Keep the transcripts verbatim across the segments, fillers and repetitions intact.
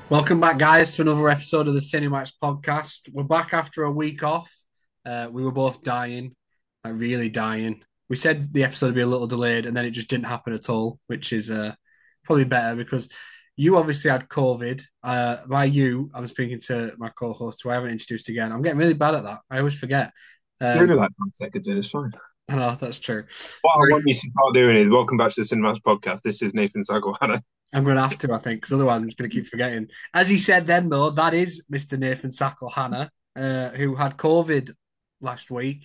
Welcome back, guys, to another episode of the Cinemax podcast. We're back after a week off. Uh, we were both dying, like really dying. We said the episode would be a little delayed, and then it just didn't happen at all, which is uh, probably better because you obviously had COVID. Uh, by you, I'm speaking to my co-host, who I haven't introduced again. I'm getting really bad at that. I always forget. You're Um, only like five seconds in, it's fine. I know that's true. What I want you to start doing is welcome back to the Cinemas podcast. This is Nathan Sagohana. I'm going to have to, I think, because otherwise I'm just going to keep forgetting. As he said then, though, that is Mister Nathan Sackle-Hannah, uh, who had COVID last week.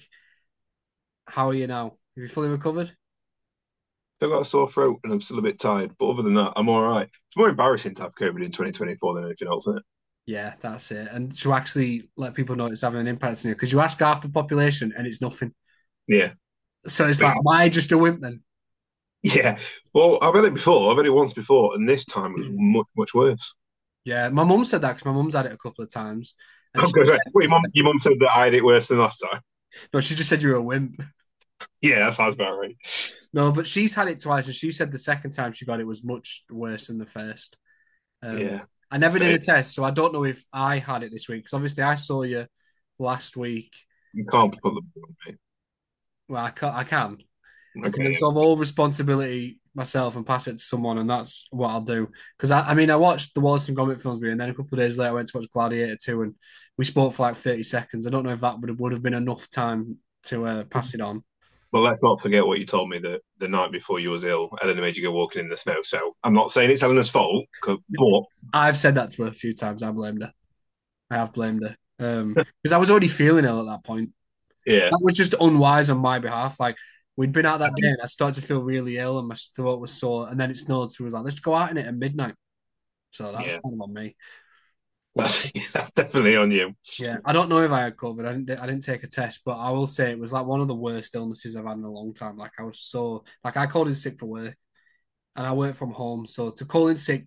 How are you now? Have you fully recovered? I've got a sore throat and I'm still a bit tired, but other than that, I'm all right. It's more embarrassing to have COVID in twenty twenty-four than anything else, isn't it? Yeah, that's it. And to actually let people know it's having an impact on you, because you ask half the population and it's nothing. Yeah. So it's But like, am I just a wimp then? yeah. Well, I've had it before. I've had it once before, and this time was much, much worse. Yeah, my mum said that because my mum's had it a couple of times, and I'm she going to say, said, well, your mum, your mum said that I had it worse than last time. no, she just said you're a wimp. Yeah, that sounds about right. No, but she's had it twice, and she said the second time she got it was much worse than the first. Um, Yeah. I never did Fair. a test, so I don't know if I had it this week. Because obviously I saw you last week. You can't put the on me. Well, I can, I can, I can Okay. sort of all responsibility myself and pass it to someone, and that's what I'll do. Because I, I mean, I watched the Wallace and Gromit films with you, and then a couple of days later, I went to watch Gladiator two, and we spoke for like thirty seconds. I don't know if that would have, would have been enough time to uh, pass it on. Well, let's not forget what you told me the, the night before you was ill. Eleanor made you go walking in the snow. So I'm not saying it's Eleanor's fault, but I've said that to her a few times. I blamed her. I have blamed her. Um, because I was already feeling ill at that point. yeah, That was just unwise on my behalf. Like we'd been out that day and I started to feel really ill and my throat was sore. And then it snowed, so it was like, let's go out in it at midnight. So that was yeah, kind of on me. But that's that's definitely on you. yeah, I don't know if I had COVID. I didn't. I didn't take a test, but I will say it was like one of the worst illnesses I've had in a long time. Like I was so like I called in sick for work, and I work from home. So to call in sick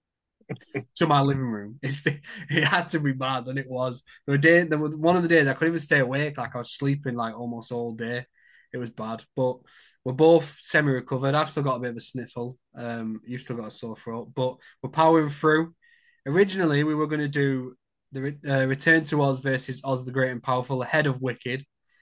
to my living room, it's, it had to be bad, and it was. There were day, there was one of the days I couldn't even stay awake. Like I was sleeping like almost all day. It was bad, but we're both semi-recovered. I've still got a bit of a sniffle. Um, you've still got a sore throat, but we're powering through. Originally, we were going to do the uh, Return to Oz versus Oz the Great and Powerful ahead of Wicked,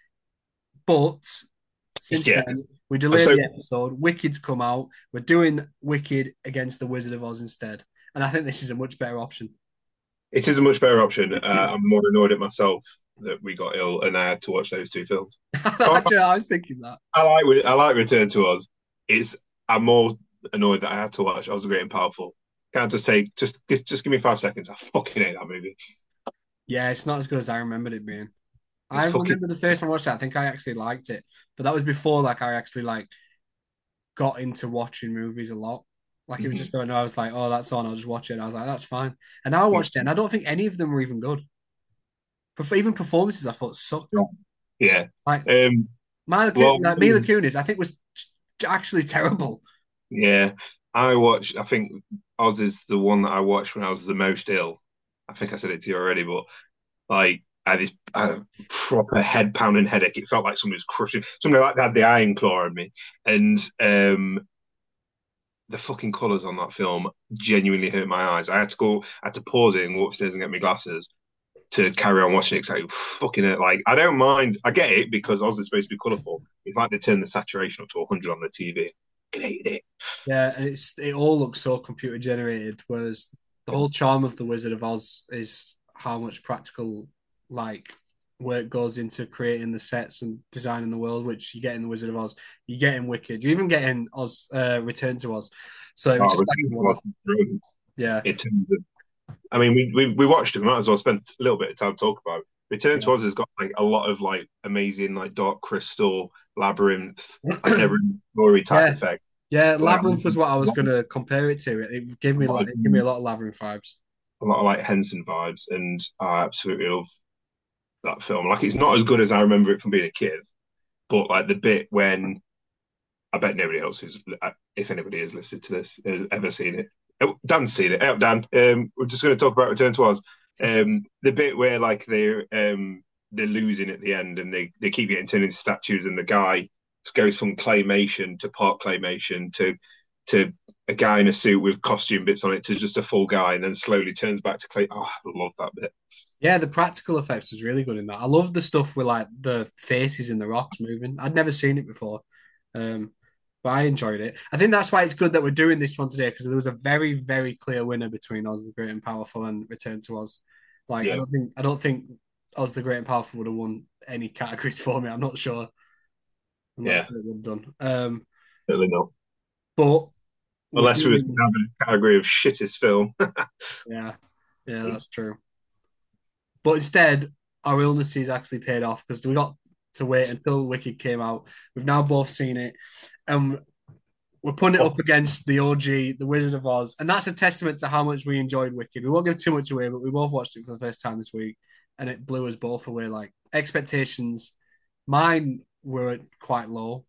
but since Yeah, then we I'm delayed so the episode. Wicked's come out. We're doing Wicked against the Wizard of Oz instead, and I think this is a much better option. it is a much better option. Uh, I'm more annoyed at myself that we got ill and I had to watch those two films. Oh, Actually, I was thinking that. I like I like Return to Oz. It's I'm more annoyed that I had to watch Oz the Great and Powerful. Can't just take just just, just give me five seconds. I fucking hate that movie. Yeah, it's not as good as I remembered it being. I It's fucking remember the first time I watched it. I think I actually liked it, but that was before like I actually like got into watching movies a lot. Like it was just when I was like, oh, that's on. I'll just watch it. And I was like, that's fine. And now I watched it, and I don't think any of them were even good. But for even performances, I thought sucked. yeah. Like Um. Mila, Well, like Mila Kunis, I think was actually terrible. yeah. I watched. I think Oz is the one that I watched when I was the most ill. I think I said it to you already, but like I had this I had a proper head pounding headache. It felt like somebody was crushing, somebody like had the iron claw on me. And um, the fucking colours on that film genuinely hurt my eyes. I had to go, I had to pause it and go upstairs and get my glasses to carry on watching it. Because I fucking it. Like I don't mind. I get it because Oz is supposed to be colourful. It's like they turn the saturation up to one hundred on the T V. I hated it. Yeah, and it's it all looks so computer generated, whereas the whole charm of the Wizard of Oz is how much practical like work goes into creating the sets and designing the world, which you get in the Wizard of Oz, you get in Wicked, you even get in Oz uh, Return to Oz. So it was Oh, just it like one off. was Yeah, it turns I mean, we, we we watched it. We might as well spend a little bit of time talk about it. Return to Oz has got like a lot of like amazing like Dark Crystal, Labyrinth, like yeah, never story type yeah. effect. Yeah, Like Labyrinth was what I was gonna compare it to. It gave me like like it gave me a lot of Labyrinth vibes. a lot of like Henson vibes, and I absolutely love that film. Like it's not as good as I remember it from being a kid, but like the bit when I bet nobody else who's if anybody has listened to this has ever seen it. Oh, Dan's seen it. Oh, Dan, um, we're just going to talk about Return to Oz. Um, the bit where like they're um, they're losing at the end and they, they keep getting turned into statues and the guy goes from claymation to part claymation to to a guy in a suit with costume bits on it to just a full guy, and then slowly turns back to Clay. Oh, I love that bit. Yeah, the practical effects was really good in that. I love the stuff with like the faces in the rocks moving. I'd never seen it before. Um, but I enjoyed it. I think that's why it's good that we're doing this one today because there was a very, very clear winner between Oz the Great and Powerful and Return to Oz. Like I Yeah, don't think I don't think Oz the Great and Powerful would have won any categories for me. I'm not sure. I'm not yeah, sure it would have done. Um, certainly not. but we're Unless we were doing having a category of shittest film. yeah, yeah, that's true. But instead, our illnesses actually paid off because we got to wait until Wicked came out. We've now both seen it, and we're putting it Oh, up against the O G, The Wizard of Oz, and that's a testament to how much we enjoyed Wicked. We won't give too much away, but we both watched it for the first time this week, and it blew us both away. Like expectations, mine were quite low.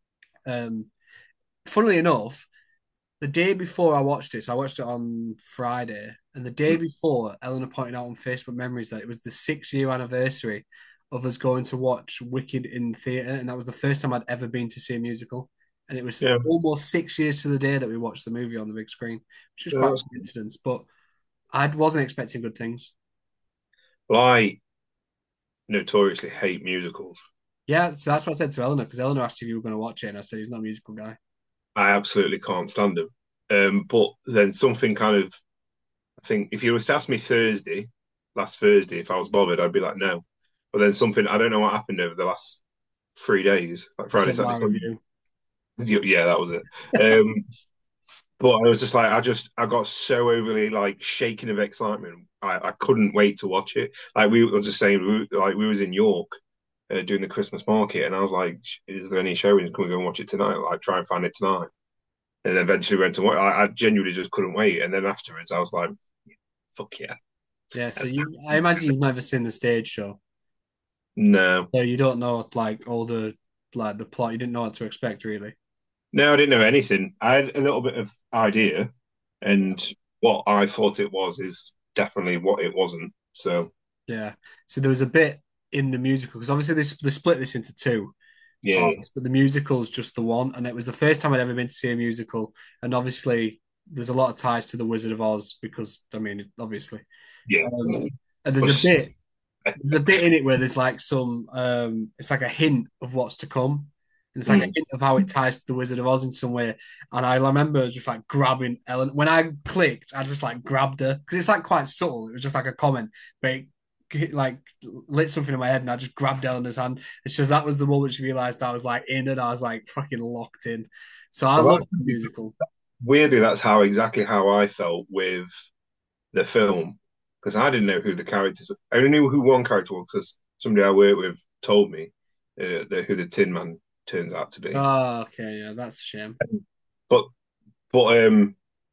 Um, funnily enough, the day before I watched it, so I watched it on Friday, and the day before, Eleanor pointed out on Facebook Memories that it was the six year anniversary of us going to watch Wicked in theatre, and that was the first time I'd ever been to see a musical. And it was yeah. almost six years to the day that we watched the movie on the big screen, which was quite Uh, a coincidence. But I wasn't expecting good things. well, I notoriously hate musicals. Yeah, so that's what I said to Eleanor because Eleanor asked if you were going to watch it, and I said he's not a musical guy. I absolutely can't stand them. Um, but then something kind of, I think if you was to ask me Thursday, last Thursday, if I was bothered, I'd be like, no. But then something, I don't know what happened over the last three days, like You Friday, saw Saturday, my Sunday. review. Yeah, that was it. Um, but I was just like, I just, I got so overly like shaking of excitement. I, I couldn't wait to watch it. Like we were just saying, we, like we was in York uh, doing the Christmas market, and I was like, is there any showings? Can we go and watch it tonight? Like try and find it tonight. And then eventually went to watch. I, I genuinely just couldn't wait. And then afterwards, I was like, fuck yeah. Yeah, so you, I imagine you've never seen the stage show, No, so you don't know like all the like the plot. You didn't know what to expect really. no, I didn't know anything. I had a little bit of idea, and what I thought it was is definitely what it wasn't. So Yeah. So there was a bit in the musical because obviously they, they split this into two yeah, parts, but the musical's just the one, and it was the first time I'd ever been to see a musical, and obviously there's a lot of ties to the Wizard of Oz because I mean obviously, yeah. um, and there's a But bit there's a bit in it where there's like some um, it's like a hint of what's to come. And it's like a mm, hint of how it ties to the Wizard of Oz in some way. And I remember just like grabbing Ellen. When I clicked, I just like grabbed her because it's like quite subtle. It was just like a comment, but it like lit something in my head and I just grabbed Eleanor's hand. It's just that was the moment she realized I was like in and I was like fucking locked in. So I well, love that, the musical. weirdly, that's how exactly how I felt with the film because I didn't know who the characters. I only knew who one character was because somebody I worked with told me uh, the, who the Tin Man turns out to be. Oh, okay, yeah, that's a shame. But but um,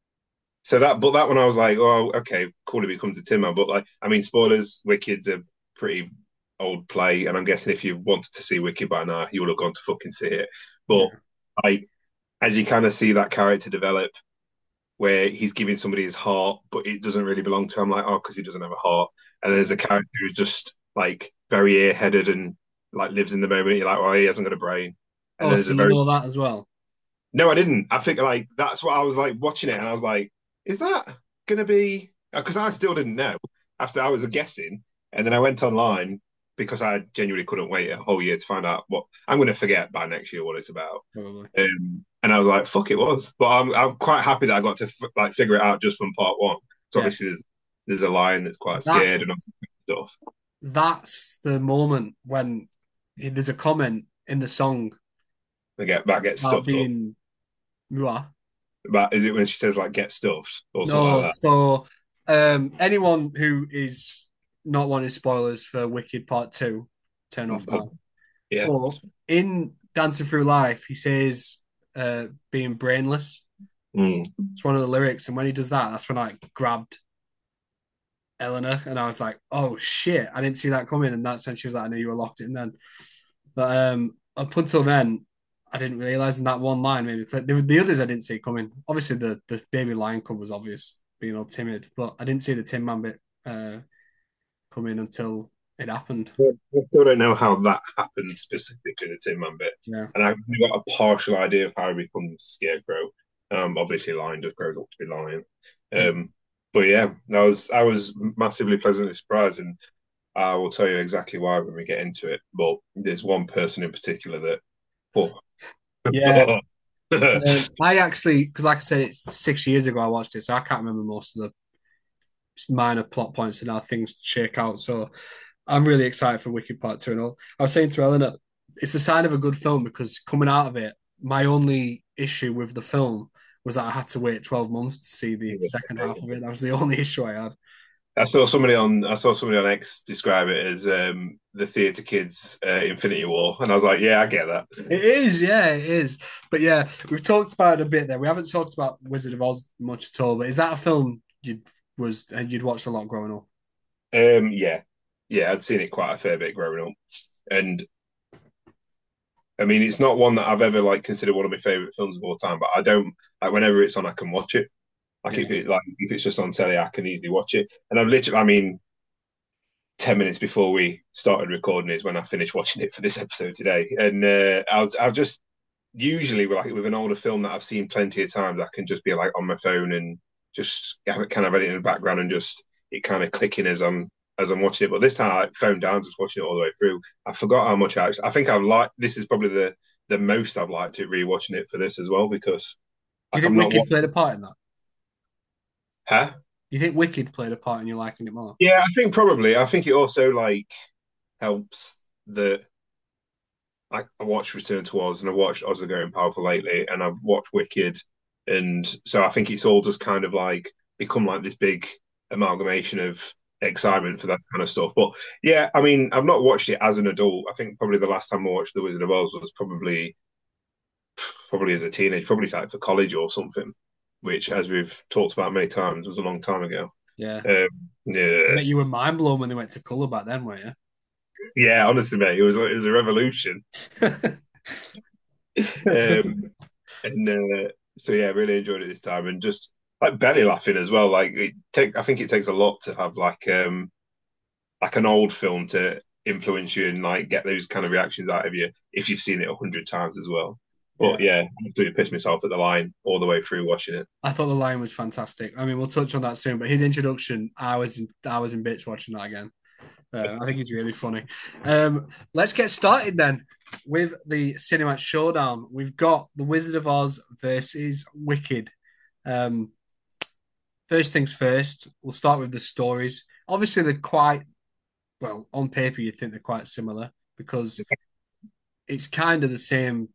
so that but that one I was like, oh, okay, cool. It becomes a Tin Man. But like, I mean, spoilers. Wicked's a pretty old play, and I'm guessing if you wanted to see Wicked by now, you would have gone to fucking see it. But Yeah. like, as you kind of see that character develop, where he's giving somebody his heart, but it doesn't really belong to him. Like, oh, because he doesn't have a heart. And there's a character who's just like very airheaded and like lives in the moment. You're like, well, he hasn't got a brain. And Oh, there's so a you very know that as well? no, I didn't. I think like that's what I was like watching it, and I was like, is that gonna be? Because I still didn't know after I was guessing, and then I went online because I genuinely couldn't wait a whole year to find out what I'm going to forget by next year what it's about. Probably. Um, and I was like, fuck, it was. But I'm I'm quite happy that I got to f- like figure it out just from part one. So Yeah. obviously there's there's a lion that's quite scared and all That's that stuff. that's the moment when there's a comment in the song I get that gets about stuffed up. being what? But is it when she says like get stuffed or something No, like so um anyone who is not wanting spoilers for Wicked Part Two, turn off that? now. Yeah. But in Dancing Through Life, he says uh being brainless. Mm. It's one of the lyrics, and when he does that, that's when I grabbed Eleanor and I was like, oh shit, I didn't see that coming. And that's when she was like, I knew you were locked in then. But um, up until then, I didn't realize in that one line maybe the, the others I didn't see coming. Obviously, the the baby lion cub was obvious, being all timid, but I didn't see the Tin Man bit uh, coming until it happened. I still don't know how that happened specifically, the Tin Man bit. Yeah, And I've only got a partial idea of how he becomes Scarecrow. Um, obviously, Lion just grows up to be Lion. Um, but yeah, I was I was massively pleasantly surprised, and I will tell you exactly why when we get into it. But there's one person in particular that, oh, Yeah. oh. Um, I actually, because like I said, it's six years ago I watched it, so I can't remember most of the minor plot points and how things shake out. So I'm really excited for Wicked Part Two and all. I was saying to Eleanor, it's a sign of a good film because coming out of it, my only issue with the film was that I had to wait twelve months to see the second half of it. That was the only issue I had. I saw somebody on I saw somebody on X describe it as um, the theatre kids uh, Infinity War, and I was like, yeah, I get that. It is, yeah, it is. But yeah, we've talked about it a bit there. We haven't talked about Wizard of Oz much at all. But is that a film you was and you'd watched a lot growing up? Um, yeah, yeah, I'd seen it quite a fair bit growing up, and I mean, it's not one that I've ever like considered one of my favorite films of all time. But I don't like whenever it's on, I can watch it. Like Yeah, if it like if it's just on telly, I can easily watch it. And I've literally, I mean, ten minutes before we started recording is when I finished watching it for this episode today, and uh, I was I've just usually like with an older film that I've seen plenty of times, I can just be like on my phone and just have it kind of edit in the background and just it kind of clicking as I'm as I'm watching it. But this time, I phone down, just watching it all the way through. I forgot how much I actually. I think I've liked. This is probably the the most I've liked it rewatching it for this as well because do you like think I'm not. Wicked played a part in that? Huh? Do you think Wicked played a part in you liking it more? Yeah, I think probably. I think it also like helps that I, I watched Return to Oz and I watched Oz the Going Powerful lately, and I've watched Wicked, and so I think it's all just kind of like become like this big amalgamation of excitement for that kind of stuff. But yeah, I mean, I've not watched it as an adult. I think probably the last time I watched The Wizard of Oz was probably probably as a teenager, probably like for college or something, which, as we've talked about many times, was a long time ago. Yeah. Um, I yeah, bet you were mind blown when they went to colour back then, were yeah. Honestly, mate, it was it was a revolution. you? Um, And uh, so yeah, really enjoyed it this time, and just like belly laughing as well. Like it take, I think it takes a lot to have like um like an old film to influence you and like get those kind of reactions out of you if you've seen it a hundred times as well. Yeah. But yeah, I completely pissed myself at the line all the way through watching it. I thought the line was fantastic. I mean, we'll touch on that soon, but his introduction, I was in, I was in bits watching that again. Uh, I think he's really funny. Um, let's get started then with the Cinemax Showdown. We've got The Wizard of Oz versus Wicked. Um, first things first, we'll start with the stories. Obviously, they're quite, well, on paper, you think they're quite similar because it's kind of the same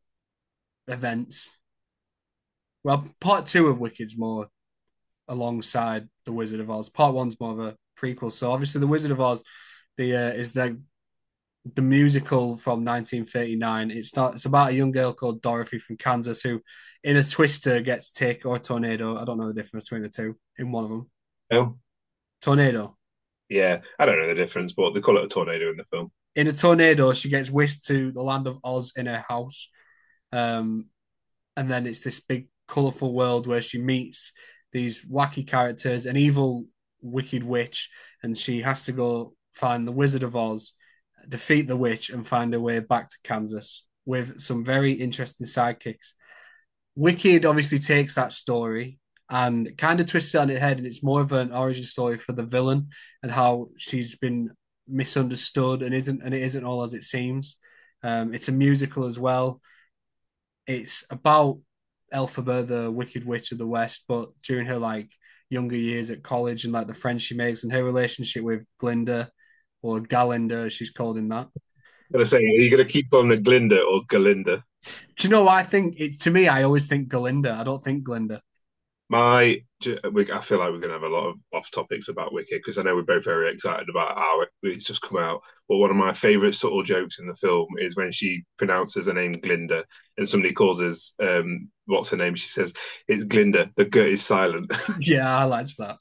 events. Well, part two of Wicked's more alongside The Wizard of Oz. Part one's more of a prequel. So obviously, The Wizard of Oz, the uh, is the the musical from nineteen thirty-nine. It's not. It's about a young girl called Dorothy from Kansas who, in a twister, gets take or a tornado. I don't know the difference between the two. In one of them, Oh tornado. yeah, I don't know the difference, but they call it a tornado in the film. In a tornado, she gets whisked to the land of Oz in her house, um, and then it's this big, colorful world where she meets these wacky characters, an evil, wicked witch, and she has to go find the Wizard of Oz, defeat the witch, and find her way back to Kansas with some very interesting sidekicks. Wicked obviously takes that story and kind of twists it on its head, and it's more of an origin story for the villain and how she's been misunderstood and isn't, and it isn't all as it seems. Um, it's a musical as well. It's about Elphaba, the Wicked Witch of the West, but during her like younger years at college and like the friends she makes and her relationship with Glinda or Galinda, as she's called in that. I'm gonna say, are you gonna keep on the Glinda or Galinda? Do you know what I think? It to me, I always think Galinda. I don't think Glinda. My, we, I feel like we're going to have a lot of off topics about Wicked because I know we're both very excited about how it, it's just come out. But one of my favourite subtle jokes in the film is when she pronounces her name Glinda and somebody calls us, um, what's her name? She says, it's Glinda. The G is silent. Yeah, I liked that.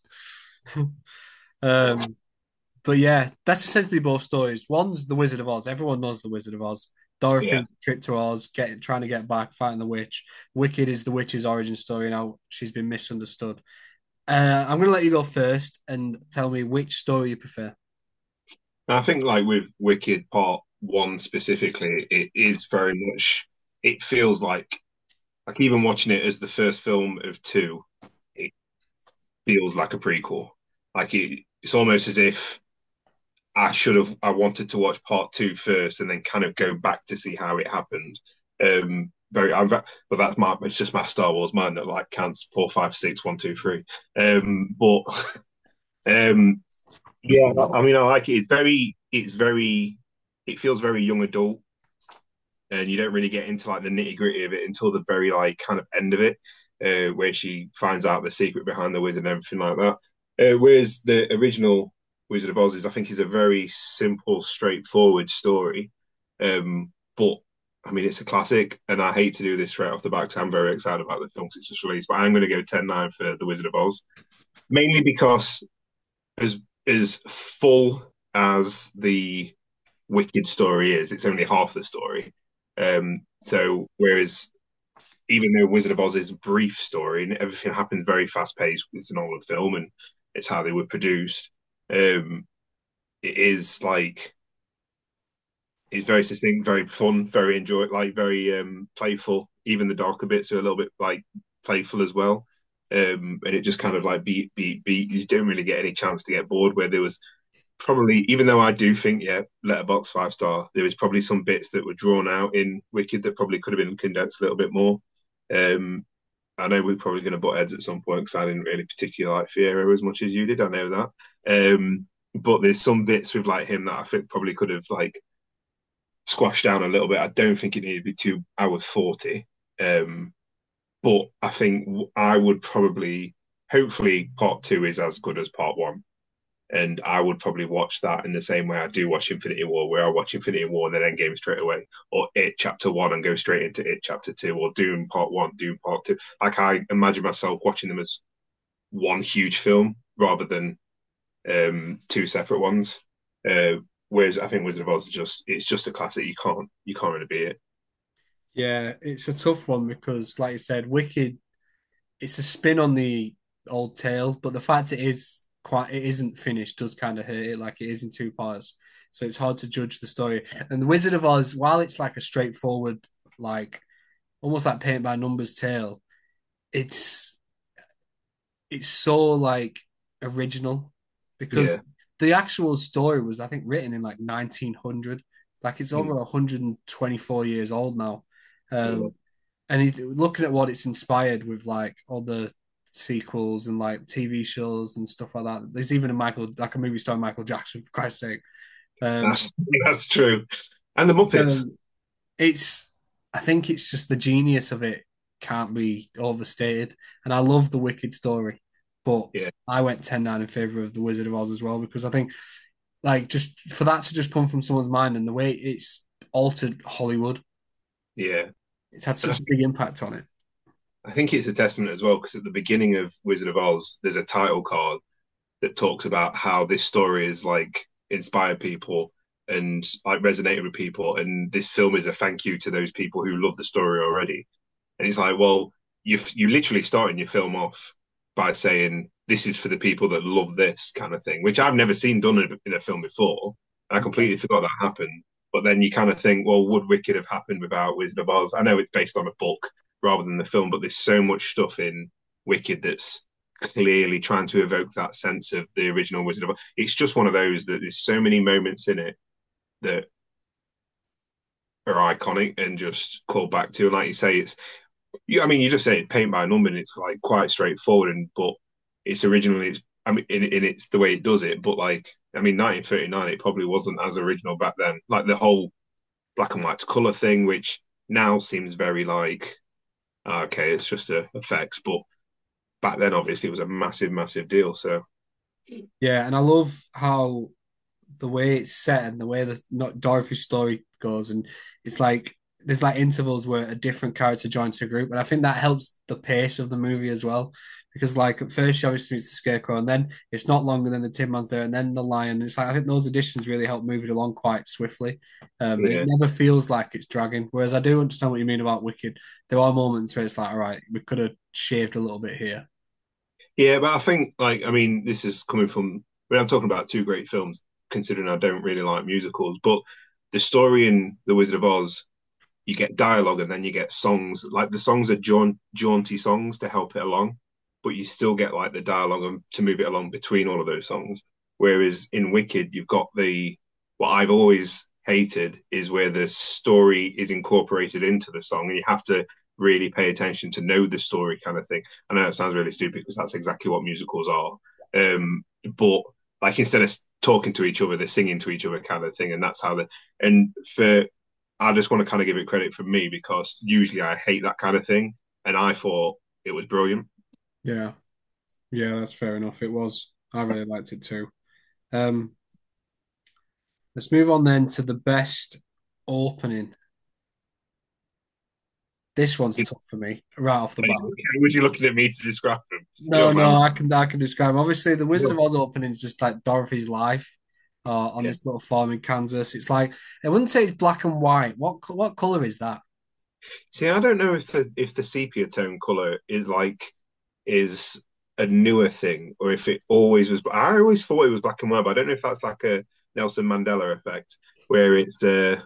um, but yeah, that's essentially both stories. One's the Wizard of Oz. Everyone knows the Wizard of Oz. Yeah. Dorothy's trip to Oz, get trying to get back, fighting the witch. Wicked is the witch's origin story. Now she's been misunderstood. Uh, I'm going to let you go first and tell me which story you prefer. And I think, like with Wicked Part One specifically, it is very much, it feels like like even watching it as the first film of two, it feels like a prequel. Like it, it's almost as if I should have I wanted to watch part two first and then kind of go back to see how it happened. Um, very, I'm, but that's my it's just my Star Wars mind that like counts four, five, six, one, two, three. Um, but um, yeah, I mean, I like it. It's very, it's very, it feels very young adult, and you don't really get into like the nitty gritty of it until the very like kind of end of it, uh, where she finds out the secret behind the wizard and everything like that. Uh, whereas the original Wizard of Oz is, I think, is a very simple, straightforward story. Um, but I mean, it's a classic, and I hate to do this right off the bat because I'm very excited about the film since it's released. But I'm going to go ten nine for the Wizard of Oz, mainly because as as full as the Wicked story is, it's only half the story. Um, so whereas even though Wizard of Oz is a brief story and everything happens very fast paced, it's an older film and it's how they were produced. Um, it is like it's very succinct, very fun, very enjoy like very um playful. Even the darker bits are a little bit like playful as well. Um, and it just kind of like beat, beat, beat. You don't really get any chance to get bored. Where there was probably, even though I do think, yeah, Letterbox five star, there was probably some bits that were drawn out in Wicked that probably could have been condensed a little bit more. Um, I know we're probably going to butt heads at some point because I didn't really particularly like Fiero as much as you did. I know that. Um, but there's some bits with like him that I think probably could have like squashed down a little bit. I don't think it needed to be two hours forty. Um, but I think I would probably, hopefully, part two is as good as part one. And I would probably watch that in the same way I do watch Infinity War, where I watch Infinity War and then Endgame straight away, or It Chapter One and go straight into It Chapter Two, or Doom Part One, Doom Part Two. Like I imagine myself watching them as one huge film rather than um, two separate ones. Uh, whereas I think Wizard of Oz is just it's just a classic. You can't you can't really beat it. Yeah, it's a tough one because, like you said, Wicked, it's a spin on the old tale, but the fact it is quite it isn't finished does kind of hurt it, like it is in two parts. So it's hard to judge the story. And the Wizard of Oz, while it's like a straightforward, like almost like paint by numbers tale, it's it's so like original Yeah, because the actual story was, I think, written in like nineteen hundred. Like it's over mm, one hundred twenty-four years old now. yeah. Um, and he's looking at what it's inspired with, like all the sequels and like T V shows and stuff like that. There's even a Michael, like a movie starring Michael Jackson, for Christ's sake. Um, That's that's true. And the Muppets. um, it's, I think it's just the genius of it can't be overstated. And I love the Wicked story, but Yeah, I went ten nine in favor of the Wizard of Oz as well because I think, like, just for that to just come from someone's mind and the way it's altered Hollywood, yeah. it's had And I such a big impact on it. I think it's a testament as well because at the beginning of Wizard of Oz, there's a title card that talks about how this story is like inspired people and like resonated with people, and this film is a thank you to those people who love the story already. And it's like, well, you you literally starting your film off by saying this is for the people that love this kind of thing, which I've never seen done in a, in a film before. I completely forgot that happened. But then you kind of think, well, would Wicked have happened without Wizard of Oz? I know it's based on a book rather than the film, but there's so much stuff in Wicked that's clearly trying to evoke that sense of the original Wizard of Oz. It's just one of those that there's so many moments in it that are iconic and just call back to. And like you say, it's you. I mean, you just say it paint by number, and it's like quite straightforward. And but it's originally, it's I mean, in, in it's the way it does it. But like, I mean, nineteen thirty-nine, it probably wasn't as original back then. Like the whole black and white color thing, which now seems very like okay, it's just a effects, but back then obviously it was a massive, massive deal. So Yeah, and I love how the way it's set and the way that not Dorothy's story goes, and it's like there's like intervals where a different character joins the group, and I think that helps the pace of the movie as well. Because like at first she obviously meets the Scarecrow, and then it's not longer than the Tin Man's there, and then the Lion. It's like I think those additions really help move it along quite swiftly, um, and it yeah, never feels like it's dragging. Whereas I do understand what you mean about Wicked. There are moments where it's like, all right, we could have shaved a little bit here. yeah, but I think like I mean, this is coming from when I'm talking about two great films, considering I don't really like musicals, but the story in The Wizard of Oz you get dialogue and then you get songs. Like the songs are jaunt, jaunty songs to help it along, but you still get like the dialogue and to move it along between all of those songs. Whereas in Wicked, you've got the what I've always hated is where the story is incorporated into the song, and you have to really pay attention to know the story kind of thing. I know it sounds really stupid because that's exactly what musicals are. Um, but like instead of talking to each other, they're singing to each other kind of thing, and that's how the and for I just want to kind of give it credit for me because usually I hate that kind of thing, and I thought it was brilliant. Yeah, yeah, that's fair enough. It was. I really liked it too. Um, let's move on then to the best opening. This one's tough for me right off the bat. Was you looking at me to describe them? No, no, I can I can describe. Obviously, the Wizard of Oz opening is just like Dorothy's life uh, on Yeah. this little farm in Kansas. It's like I wouldn't say it's black and white. What what color is that? See, I don't know if the if the sepia tone color is like is a newer thing or if it always was. I always thought it was black and white, but I don't know if that's like a Nelson Mandela effect where it's uh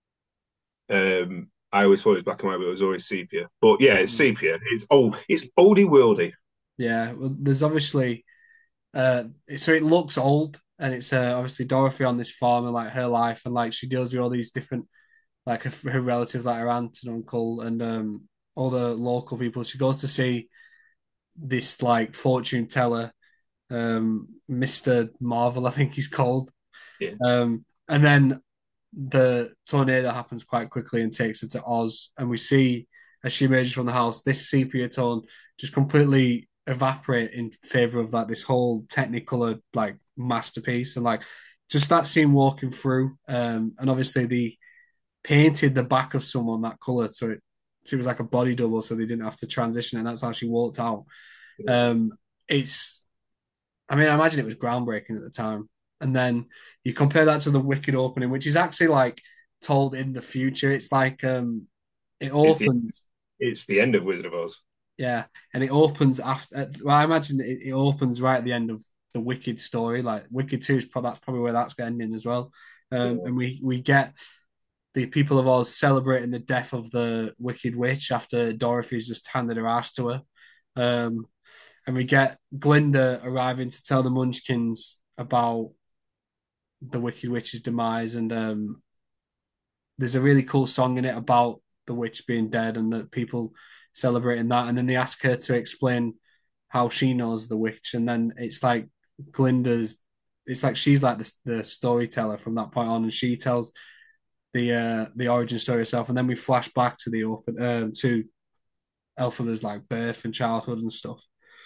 um I always thought it was black and white, but it was always sepia. But yeah, it's sepia. It's old. It's oldie worldy. Yeah, well, there's obviously uh, so it looks old, and it's uh, obviously Dorothy on this farm and like her life, and like she deals with all these different like her, her relatives, like her aunt and uncle, and um all the local people. She goes to see this like fortune teller, um, Mister Marvel, I think he's called. Yeah. Um, and then the tornado happens quite quickly and takes her to Oz, and we see as she emerges from the house, this sepia tone just completely evaporate in favor of like this whole technicolor like masterpiece, and like just that scene walking through, um, and obviously they painted the back of someone that color, so it so it was like a body double, so they didn't have to transition, and that's how she walked out. Um, it's I mean, I imagine it was groundbreaking at the time. And then you compare that to the Wicked opening, which is actually like told in the future. It's like um it It's the opens, it's the end of Wizard of Oz. yeah, and it opens after. Well, I imagine it, it opens right at the end of the Wicked story. Like Wicked Two is probably that's probably where that's ending as well. Um, Yeah. and we we get the people of Oz celebrating the death of the Wicked Witch after Dorothy's just handed her ass to her. Um, and we get Glinda arriving to tell the Munchkins about the Wicked Witch's demise, and um, there's a really cool song in it about the witch being dead and that people celebrating that, and then they ask her to explain how she knows the witch, and then it's like Glinda's, it's like she's like the, the storyteller from that point on, and she tells the uh, the origin story herself, and then we flash back to the open um, to Elphaba's like birth and childhood and stuff.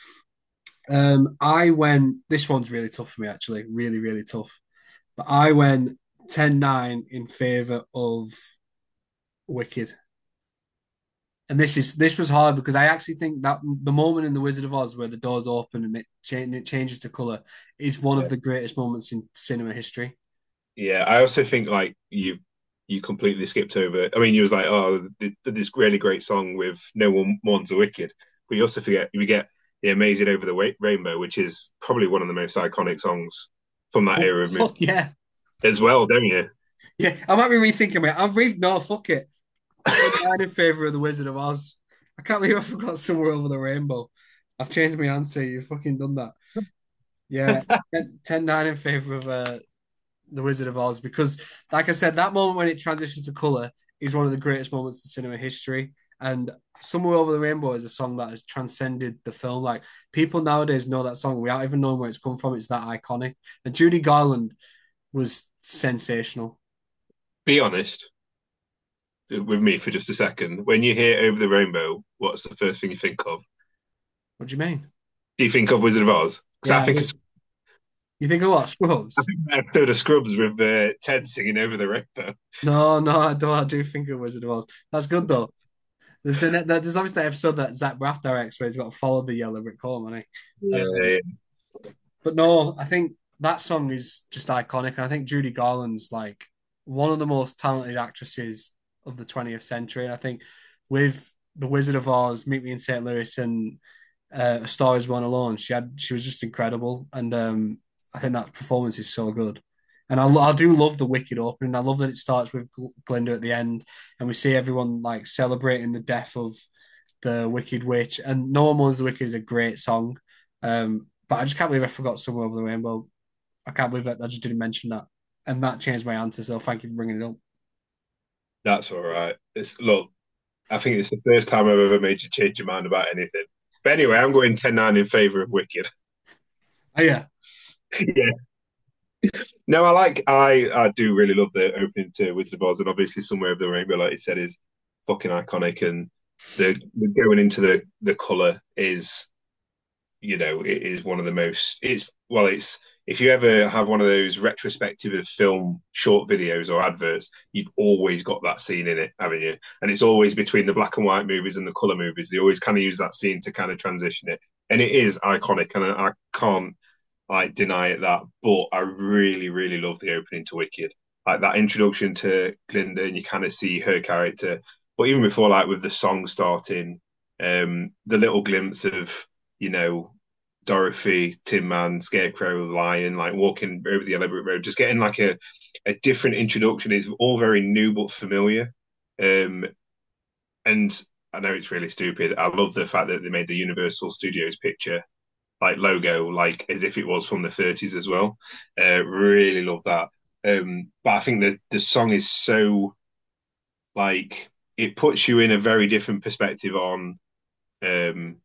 Um, I went. This one's really tough for me, actually. Really, really tough. But I went ten nine in favor of Wicked. And this is this was hard because I actually think that the moment in The Wizard of Oz where the doors open and it, cha- it changes to color is one of Yeah. the greatest moments in cinema history. Yeah, I also think like you you completely skipped over. I mean, you was like, oh, th- this really great song with No One Mourns a Wicked, but you also forget we get the Amazing Over the Wa- Rainbow, which is probably one of the most iconic songs from that Oh era of music fuck yeah, as well, don't you? yeah! I might be rethinking it. I'm re no fuck it. ten nine in favor of The Wizard of Oz. I can't believe I forgot Somewhere Over the Rainbow. I've changed my answer. You've fucking done that. Yeah, ten nine in favor of uh, The Wizard of Oz because, like I said, that moment when it transitions to color is one of the greatest moments in cinema history. And Somewhere Over the Rainbow is a song that has transcended the film. Like people nowadays know that song without even knowing where it's come from. It's that iconic. And Judy Garland was sensational. Be honest with me for just a second. When you hear Over the Rainbow, what's the first thing you think of? What do you mean? Do you think of Wizard of Oz? Because I Yeah, think it's you think of what? I Scrubs? think an episode of Scrubs with uh, Ted singing Over the Rainbow. No, no, I don't. I do think of Wizard of Oz. That's good though. There's, an, there's obviously the episode that Zach Braff directs where he's got to follow the yellow brick home, hasn't he? Um, Yeah, but no, I think that song is just iconic. I think Judy Garland's like one of the most talented actresses of the twentieth century. And I think with The Wizard of Oz, Meet Me in Saint Louis, and uh, A Star Is Born alone, she had she was just incredible. And um, I think that performance is so good. And I, I do love the Wicked opening. I love that it starts with Glinda at the end, and we see everyone like celebrating the death of the Wicked Witch. And No One Mourns the Wicked is a great song. Um, but I just can't believe I forgot Somewhere Over the Rainbow. I can't believe that I just didn't mention that. And that changed my answer. So thank you for bringing it up. That's all right. It's look, I think it's the first time I've ever made you change your mind about anything. But anyway, I'm going ten nine in favor of Wicked. Oh, yeah. Yeah. No, I like I I do really love the opening to Wizard of Oz, and obviously Somewhere Over the Rainbow, like you said, is fucking iconic, and the, the going into the the color is, you know, it is one of the most. It's well, it's if you ever have one of those retrospective of film short videos or adverts, you've always got that scene in it, haven't you? And it's always between the black and white movies and the color movies. They always kind of use that scene to kind of transition it, and it is iconic, and I, I can't like deny it that. But I really, really love the opening to Wicked, like that introduction to Glinda, and you kind of see her character. But even before, like with the song starting, um, the little glimpse of you know Dorothy, Tin Man, Scarecrow, Lion, like walking over the Yellow Brick Road, just getting like a a different introduction. It's all very new but familiar. Um, and I know it's really stupid. I love the fact that they made the Universal Studios picture like logo like as if it was from the thirties as well. Uh, really love that. Um, but I think that the song is so like it puts you in a very different perspective on um,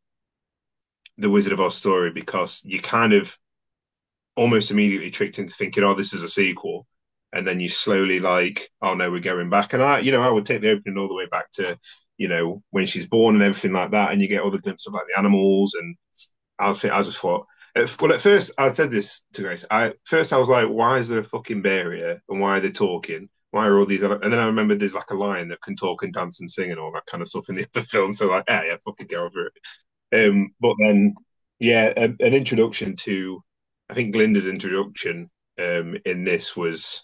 the Wizard of Oz story because you kind of almost immediately tricked into thinking, oh, this is a sequel. And then you slowly like, oh no, we're going back. And I, you know, I would take the opening all the way back to, you know, when she's born and everything like that. And you get all the glimpses of like the animals. And I was, I just thought, well, at first I said this to Grace. I first I was like, why is there a fucking bear here? And why are they talking? Why are all these? Other... And then I remembered there's like a lion that can talk and dance and sing and all that kind of stuff in the other film. So like, yeah, yeah, fucking get over it. Um, but then, yeah, a, an introduction to, I think Glinda's introduction um, in this was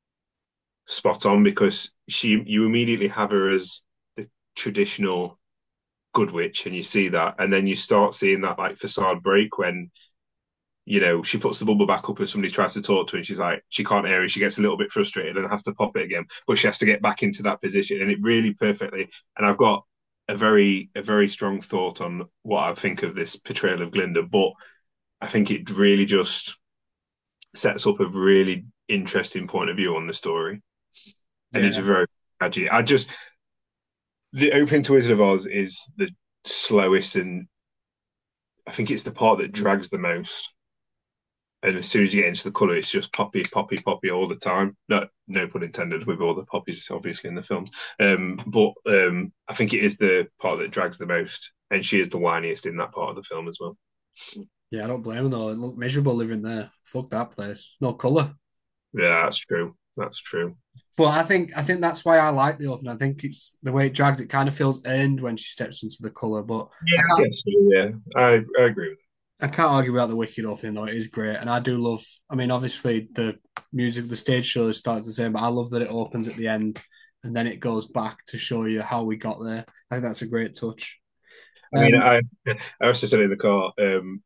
spot on because she, you immediately have her as the traditional good witch, and you see that, and then you start seeing that like facade break when you know she puts the bubble back up and somebody tries to talk to her, and she's like she can't hear it. She gets a little bit frustrated and has to pop it again, but she has to get back into that position, and it really perfectly. And I've got a very a very strong thought on what I think of this portrayal of Glinda, but I think it really just sets up a really interesting point of view on the story, and it's Yeah. very catchy. I just the opening to Wizard of Oz is the slowest, and I think it's the part that drags the most. And as soon as you get into the colour, it's just poppy, poppy, poppy all the time. No, no pun intended with all the poppies, obviously in the film. Um, but um, I think it is the part that drags the most, and she is the whiniest in that part of the film as well. Yeah, I don't blame him though. It looked miserable living there. Fuck that place. No colour. Yeah, that's true. That's true. But I think I think that's why I like the open. I think it's the way it drags. It kind of feels earned when she steps into the colour. But Yeah, I I can't guess so, yeah. I, I agree with I can't argue about the Wicked opening though. It is great, and I do love. I mean, obviously the music, the stage show starts the same, but I love that it opens at the end and then it goes back to show you how we got there. I think that's a great touch. I mean, Um, I I also said it in the car. Um,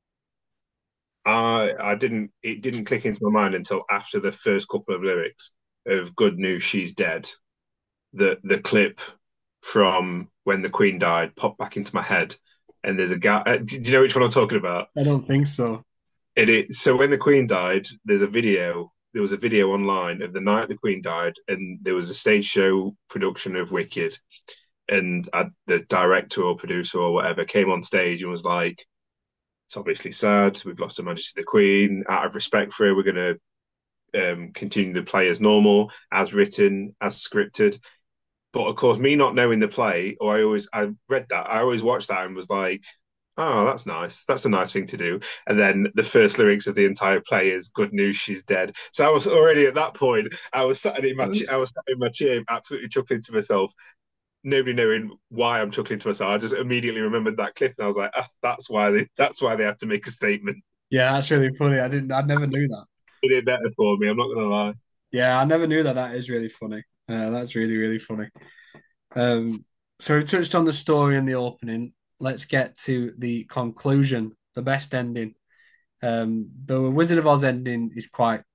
I I didn't it didn't click into my mind until after the first couple of lyrics of "Good News, She's Dead." The the clip from when the Queen died popped back into my head, and there's a guy. Uh, do you know which one I'm talking about? I don't think so. It, it so when the Queen died, there's a video. There was a video online of the night the Queen died, and there was a stage show production of Wicked, and uh, the director or producer or whatever came on stage and was like, "It's obviously sad. We've lost Her Majesty the Queen. Out of respect for her, we're going to um, continue to play as normal, as written, as scripted." But of course, me not knowing the play, or I always I read that, I always watched that and was like, "Oh, that's nice. That's a nice thing to do." And then the first lyrics of the entire play is "Good news, she's dead." So I was already at that point. I was sat in my I was sat in my chair, absolutely chuckling to myself, nobody knowing why I'm chuckling to myself. I just immediately remembered that clip, and I was like, ah, "That's why they. That's why they had to make a statement." Yeah, that's really funny. I didn't. I never knew that. It did better for me. I'm not gonna lie. Yeah, I never knew that. That is really funny. Uh, that's really really funny. Um, so we touched on the story and the opening. Let's get to the conclusion, the best ending. Um, the Wizard of Oz ending is quite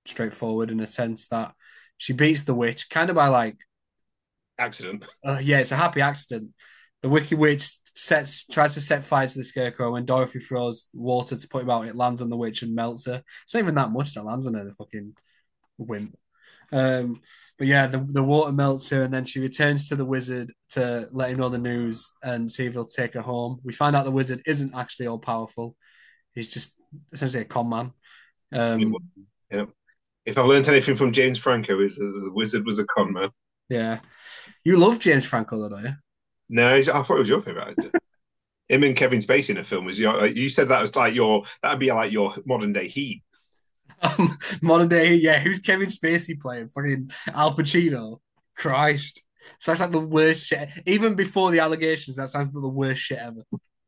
straightforward in a sense that she beats the witch kind of by like, Accident. uh, yeah, it's a happy accident. The Wicked Witch sets tries to set fire to the Scarecrow. When Dorothy throws water to put him out, it lands on the witch and melts her. It's not even that much that lands on her, the fucking wimp. Um, but yeah, the, the water melts her, and then she returns to the wizard to let him know the news and see if he'll take her home. We find out the wizard isn't actually all powerful; he's just essentially a con man. It Um, was, yeah. If I've learned anything from James Franco, is that the wizard was a con man. yeah, you love James Franco, though, don't you? No, I thought it was your favorite actor. Him and Kevin Spacey in a film was your. Like, you said that was like your. That'd be like your modern day Heat. Um, modern day, yeah. Who's Kevin Spacey playing? Fucking Al Pacino. Christ, sounds like the worst shit. Even before the allegations, that sounds like the worst shit ever.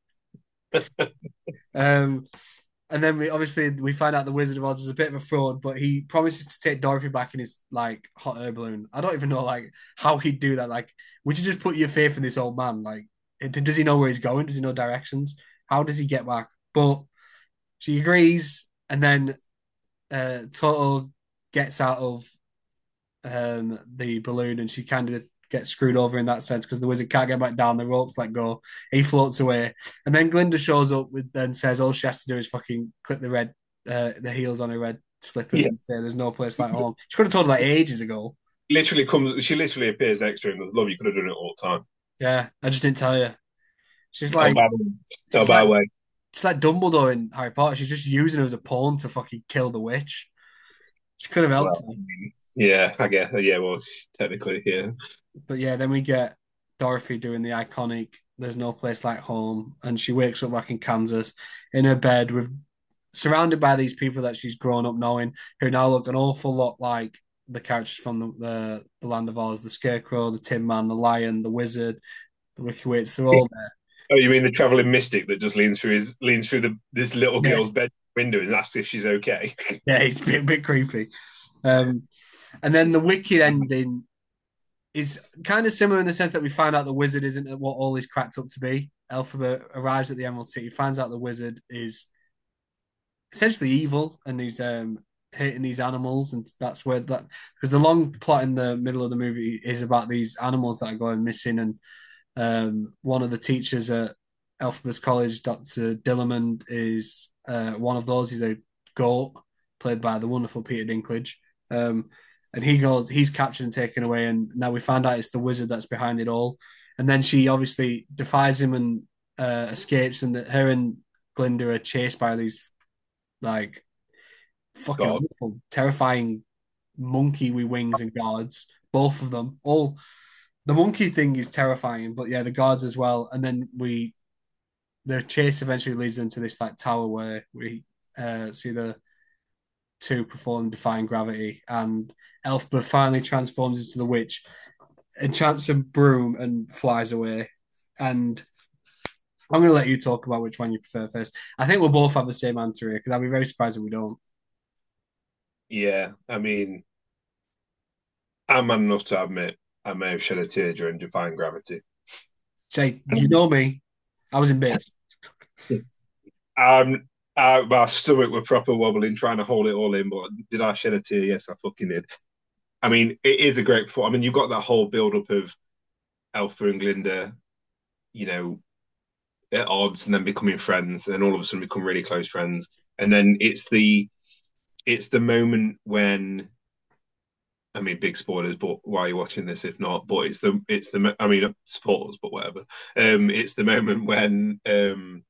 Um, and then we obviously we find out the Wizard of Oz is a bit of a fraud, but he promises to take Dorothy back in his like hot air balloon. I don't even know like how he'd do that. Like, would you just put your faith in this old man? Like, does he know where he's going? Does he know directions? How does he get back? But she agrees, and then uh, Toto gets out of um, the balloon, and she kind of gets screwed over in that sense because the wizard can't get back down. The ropes let go. He floats away, and then Glinda shows up with and says all she has to do is fucking clip the red, uh, the heels on her red slippers Yeah, and say, "There's no place like home." She could have told her like ages ago. literally comes. She literally appears next to him. Goes, love, you could have done it all the time. Yeah, I just didn't tell you. She's Oh, like, by the way. Oh, she's by like, the way. she's like Dumbledore in Harry Potter. She's just using her as a pawn to fucking kill the witch. She could have helped Well, her. yeah, I guess. Yeah, well, technically, yeah. But yeah, then we get Dorothy doing the iconic "There's no place like home," and she wakes up back in Kansas in her bed with surrounded by these people that she's grown up knowing, who now look an awful lot like the characters from the the, the Land of Oz: the Scarecrow, the Tin Man, the Lion, the Wizard, the Wicked Witch. They're all there. Oh, you mean the traveling mystic that just leans through his leans through the this little Yeah, girl's bed window and asks if she's okay? yeah, it's a bit, a bit creepy. Um, and then the Wicked ending is kind of similar in the sense that we find out the wizard isn't what all he's cracked up to be. Elphaba arrives at the Emerald City, finds out the wizard is essentially evil and he's um, hating these animals, and that's where that because the long plot in the middle of the movie is about these animals that are going missing, and um, one of the teachers at Elphaba's College, Doctor Dillerman, is uh, one of those. He's a goat played by the wonderful Peter Dinklage. Um, and he goes, he's captured and taken away, and now we find out it's the wizard that's behind it all. And then she obviously defies him and uh, escapes, and that her and Glinda are chased by these like fucking God, awful, terrifying monkey with wings and guards. Both of them. All the monkey thing is terrifying, but yeah, the guards as well. And then we the chase eventually leads into this like tower where we uh, see the two perform defying gravity, and Elphaba finally transforms into the witch, enchants a broom, and flies away. And I'm going to let you talk about which one you prefer first. I think we'll both have the same answer here because I'd be very surprised if we don't. yeah. I mean, I'm man enough to admit I may have shed a tear during Defying Gravity. Jay, you know me. I was in bits. Um, uh, my stomach were proper wobbling, trying to hold it all in. But did I shed a tear? Yes, I fucking did. I mean, it is a great performance. I mean, you've got that whole build up of Elfa and Glinda, you know, at odds and then becoming friends, and all of a sudden become really close friends. And then it's the it's the moment when I mean, big spoilers, but why are you watching this if not? But it's the it's the I mean, spoilers, but whatever. Um, it's the moment when um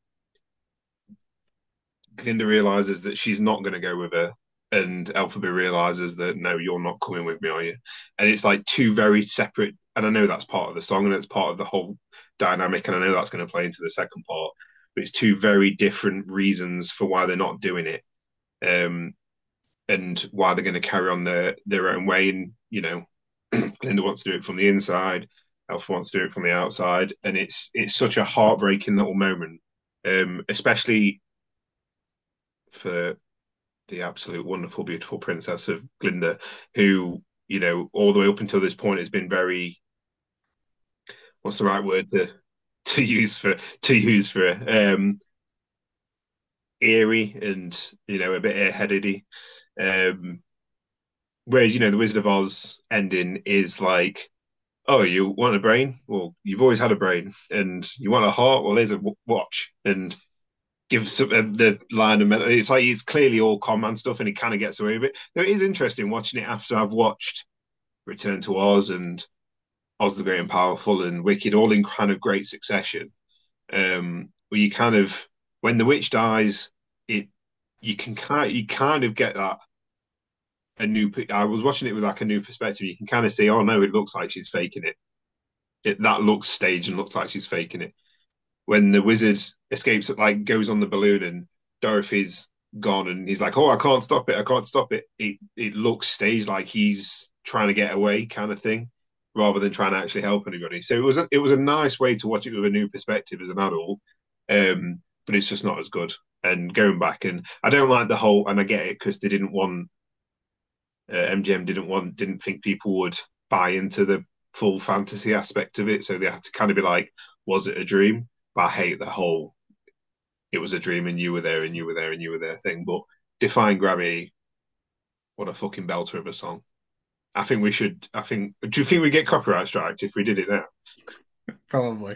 Glinda realizes that she's not going to go with her, and Elphaba realizes that no, you're not coming with me, are you? And it's like two very separate. And I know that's part of the song, and it's part of the whole dynamic, and I know that's going to play into the second part. But it's two very different reasons for why they're not doing it, um, and why they're going to carry on their their own way. And you know, Glinda wants to do it from the inside, Elphaba wants to do it from the outside, and it's it's such a heartbreaking little moment, um, especially for the absolute wonderful, beautiful princess of Glinda, who, you know, all the way up until this point has been very, what's the right word to to use for to use for it? Um eerie and, you know, a bit airheadedy. Um whereas you know the Wizard of Oz ending is like, oh, you want a brain? Well, you've always had a brain, and you want a heart? Well, here's a w- watch, and gives some, uh, the line of metal. It's like he's clearly all con man stuff, and he kind of gets away with it. Though it is interesting watching it after I've watched Return to Oz and Oz the Great and Powerful and Wicked, all in kind of great succession. Um, where you kind of when the witch dies, it you can kind you kind of get that a new. I was watching it with like a new perspective. You can kind of see, oh no, it looks like she's faking it. It that looks staged and looks like she's faking it. When the wizard escapes, like goes on the balloon and Dorothy's gone, and he's like, "Oh, I can't stop it! I can't stop it!" It it looks staged, like he's trying to get away, kind of thing, rather than trying to actually help anybody. So it was a, it was a nice way to watch it with a new perspective as an adult, um, but it's just not as good. And going back, and I don't like the whole, and I get it because they didn't want uh, M G M didn't want didn't think people would buy into the full fantasy aspect of it, so they had to kind of be like, "Was it a dream?" But I hate the whole "it was a dream and you were there and you were there and you were there" thing. But Defying Gravity, what a fucking belter of a song! I think we should. I think. Do you think we get copyright striked if we did it now? Probably.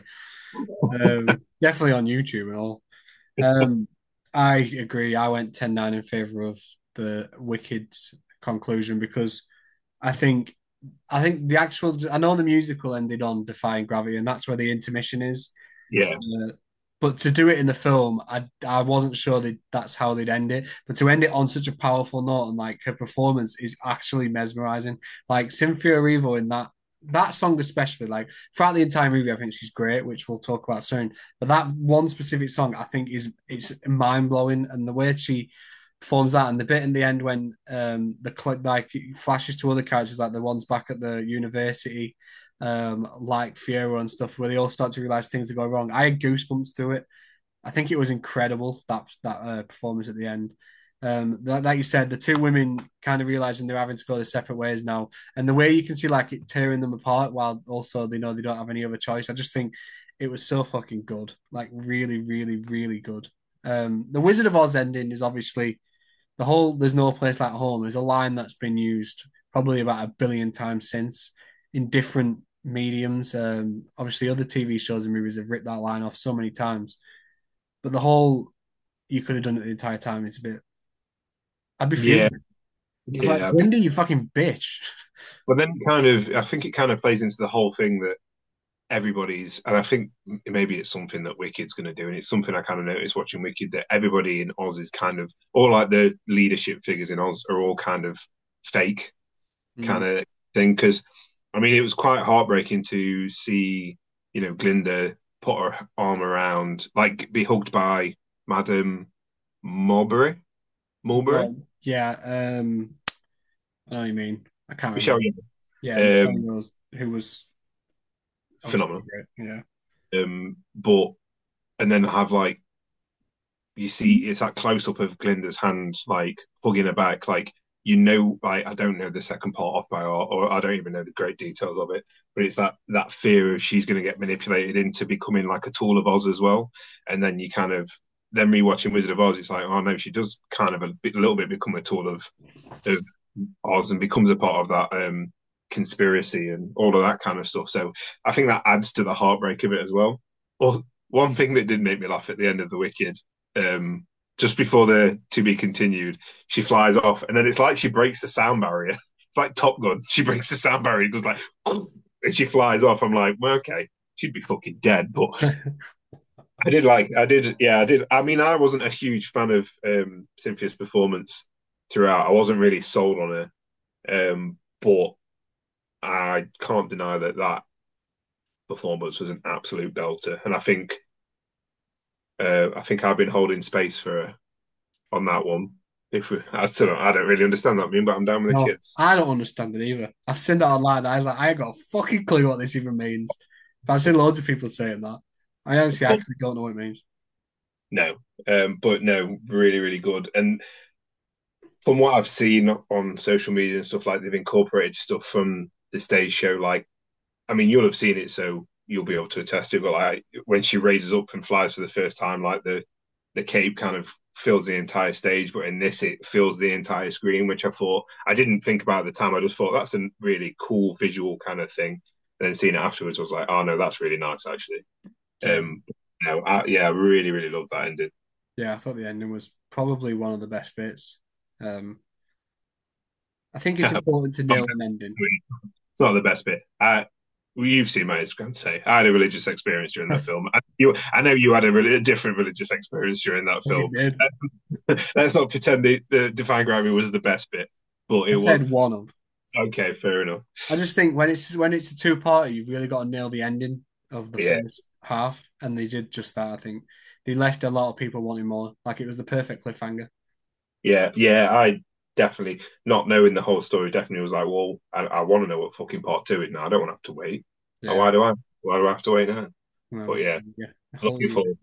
Um, definitely on YouTube and all. Um, I agree. I went ten nine in favor of the Wicked's conclusion because I think I think the actual I know the musical ended on Defying Gravity and that's where the intermission is. Yeah, Uh, but to do it in the film, I I wasn't sure that that's how they'd end it. But to end it on such a powerful note and like her performance is actually mesmerizing. Like Cynthia Erivo in that that song especially, like throughout the entire movie, I think she's great, which we'll talk about soon. But that one specific song, I think is it's mind blowing, and the way she performs that, and the bit in the end when um the cl- like flashes to other characters, like the ones back at the university um, like Fiero and stuff, where they all start to realize things are going wrong. I had goosebumps to it. I think it was incredible that that uh, performance at the end. Um, that, like you said, the two women kind of realizing they're having to go their separate ways now, and the way you can see like it tearing them apart, while also they know they don't have any other choice. I just think it was so fucking good, like really, really, really good. Um, the Wizard of Oz ending is obviously the whole "There's no place like home" is a line that's been used probably about a billion times since in different mediums. Um, obviously, other T V shows and movies have ripped that line off so many times, but the whole "you could have done it the entire time" is a bit. I'd be yeah, fuming. I'm like, yeah. Wendy, you fucking bitch. But then, kind of, I think it kind of plays into the whole thing that everybody's, and I think maybe it's something that Wicked's going to do, and it's something I kind of noticed watching Wicked that everybody in Oz is kind of, all like the leadership figures in Oz are all kind of fake, kind Mm. of thing. Because I mean, it was quite heartbreaking to see, you know, Glinda put her arm around, like, be hugged by Madame Mulberry, Mulberry, Well, yeah. Um, I know what you mean. I can't Michelle remember. Yeoh. Yeah, Michelle Um, Rose, who was obviously phenomenal. great. Yeah. Um, but and then have like you see it's that close up of Glinda's hand, like hugging her back, like you know, like I don't know the second part off by heart, or I don't even know the great details of it, but it's that that fear of she's going to get manipulated into becoming like a tool of Oz as well, and then you kind of then rewatching Wizard of Oz, it's like, oh no, she does kind of a, bit, a little bit become a tool of of Oz and becomes a part of that um conspiracy and all of that kind of stuff. So I think that adds to the heartbreak of it as well. Well, one thing that did make me laugh at the end of The Wicked, um, just before the to be continued, she flies off, and then it's like she breaks the sound barrier. It's like Top Gun. She breaks the sound barrier. It goes like, and she flies off. I'm like, well, okay, she'd be fucking dead. But I did like, I did, yeah, I did. I mean, I wasn't a huge fan of um, Cynthia's performance throughout. I wasn't really sold on her, um, but I can't deny that that performance was an absolute belter, and I think uh, I think I've been holding space for her on that one. If we, I don't know, I don't really understand that meme, but I'm down with the No, kids. I don't understand it either. I've seen that online. I like, I ain't got a fucking clue what this even means. But I've seen loads of people saying that. I honestly But actually don't know what it means. no, um, but no, really, really good. And from what I've seen on social media and stuff, like they've incorporated stuff from the stage show. Like, I mean, you'll have seen it, so you'll be able to attest to it. But like when she raises up and flies for the first time, like the the cape kind of fills the entire stage, but in this it fills the entire screen, which I thought I didn't think about at the time. I just thought that's a really cool visual kind of thing. And then seeing it afterwards, I was like, oh no, that's really nice actually. Yeah. Um, no, I, yeah, I really, really love that ending. Yeah, I thought the ending was probably one of the best bits. Um, I think it's important to nail an ending. It's not the best bit. Uh, well, you've seen my Instagram say I had a religious experience during that film. I, you, I know you had a, really, a different religious experience during that We film. did. Let's not pretend the, the Define Gravity was the best bit, but I it was said one of. okay. Fair enough. I just think when it's when it's a two parter, you've really got to nail the ending of the Yeah, first half, and they did just that. I think they left a lot of people wanting more. Like it was the perfect cliffhanger. yeah, yeah. I definitely not knowing the whole story. Definitely was like, well, I, I want to know what fucking part two is now. I don't want to have to wait. Oh, Yeah. why do I? Why do I have to wait now? But Well, yeah, yeah. A whole looking new. forward.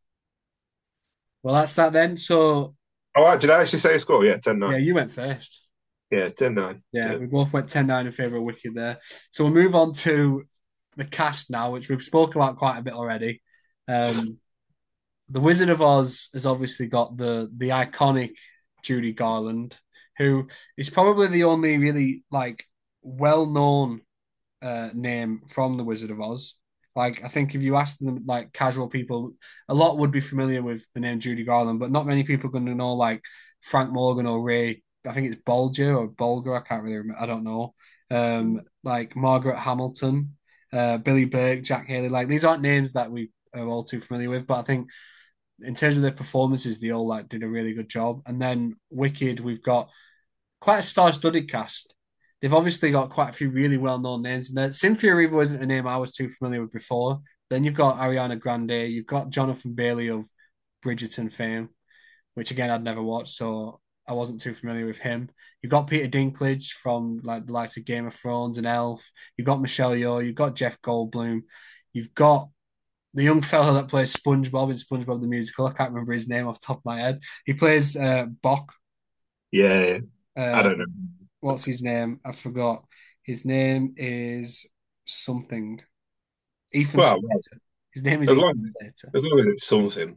Well, that's that then. So Oh, did I actually say a score? Yeah, ten yeah, nine. you went first. Yeah, ten nine. Yeah, we both went ten nine in favour of Wicked there. So we'll move on to the cast now, which we've spoken about quite a bit already. Um, the Wizard of Oz has obviously got the the iconic Judy Garland, who is probably the only really like well known uh, name from the Wizard of Oz. Like I think if you ask them like casual people, a lot would be familiar with the name Judy Garland, but not many people are going to know like Frank Morgan or Ray. I think it's Bolger or Bolger. I can't really remember. I don't know. Um, like Margaret Hamilton, uh, Billy Burke, Jack Haley. Like these aren't names that we are all too familiar with, but I think in terms of their performances, they all like did a really good job. And then Wicked, we've got quite a star-studded cast. They've obviously got quite a few really well-known names in there. Cynthia Erivo wasn't a name I was too familiar with before. Then you've got Ariana Grande, you've got Jonathan Bailey of Bridgerton fame, which again I'd never watched, so I wasn't too familiar with him. You've got Peter Dinklage from like the likes of Game of Thrones and Elf. You've got Michelle Yeoh. You've got Jeff Goldblum. You've got the young fellow that plays SpongeBob in SpongeBob the Musical. I can't remember his name off the top of my head. He plays uh, Bok. Yeah, yeah. I Uh, don't know. what's his name? I forgot. His name is something. Ethan Well, well, Slater. His name is as Ethan long Slater. as long as it's something.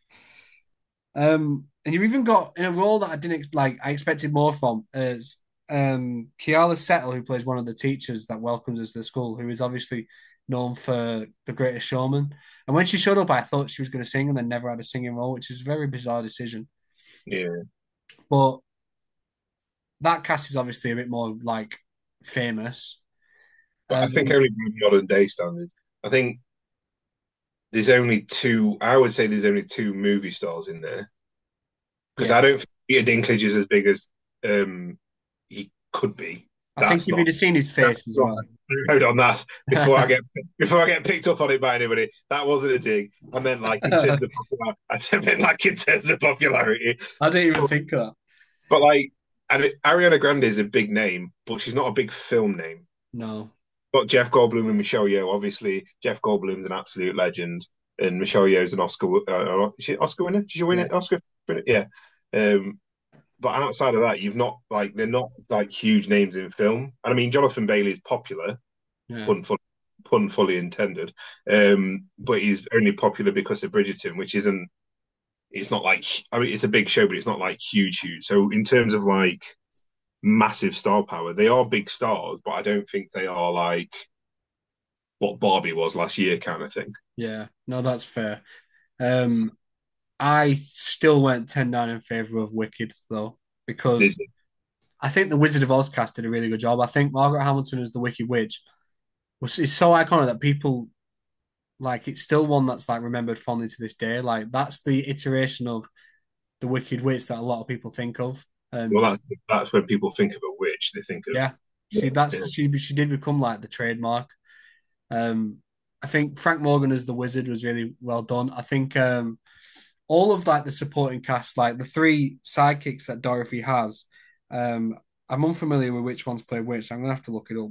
Um, and you've even got in a role that I didn't like. I expected more from is um Kiara Settle, who plays one of the teachers that welcomes us to the school, who is obviously known for The Greatest Showman. And when she showed up, I thought she was going to sing, and then never had a singing role, which is a very bizarre decision. Yeah, But that cast is obviously a bit more like famous. but I think Um, only by modern day standards. I think there's only two. I would say there's only two movie stars in there because yeah, I don't think Peter Dinklage is as big as um he could be. I think That's if not. you'd have seen his face That's as not. well. Hold on, that before I get before I get picked up on it by anybody. That wasn't a dig. I meant like in terms of popularity. I meant like in terms of popularity. I didn't even But, think of that. but like, and it, Ariana Grande is a big name, but she's not a big film name. No. Got Jeff Goldblum and Michelle Yeoh. Obviously, Jeff Goldblum's an absolute legend, and Michelle Yeoh's an Oscar. Uh, is she Oscar winner? Did she win Yeah. it? Oscar winner? Yeah. Um, but outside of that, you've not like they're not like huge names in film. And I mean, Jonathan Bailey is popular, Yeah. pun, fully, pun fully intended. Um, but he's only popular because of Bridgerton, which isn't. It's not like I mean, it's a big show, but it's not like huge, huge. So in terms of like massive star power, they are big stars, but I don't think they are like what Barbie was last year, kind of thing. Yeah. No, that's fair. Um, I still went ten nine in favor of Wicked though, Did because I think the Wizard of Oz cast did a really good job. I think Margaret Hamilton as the Wicked Witch was is so iconic that people like it's still one that's like remembered fondly to this day. Like that's the iteration of the Wicked Witch that a lot of people think of. well, Um, that's that's when people think of a witch, they think of yeah, yeah, she yeah. that's she she did become like the trademark. Um, I think Frank Morgan as the wizard was really well done. I think um, all of like the supporting cast, like the three sidekicks that Dorothy has, um, I'm unfamiliar with which ones play which. So I'm gonna have to look it up.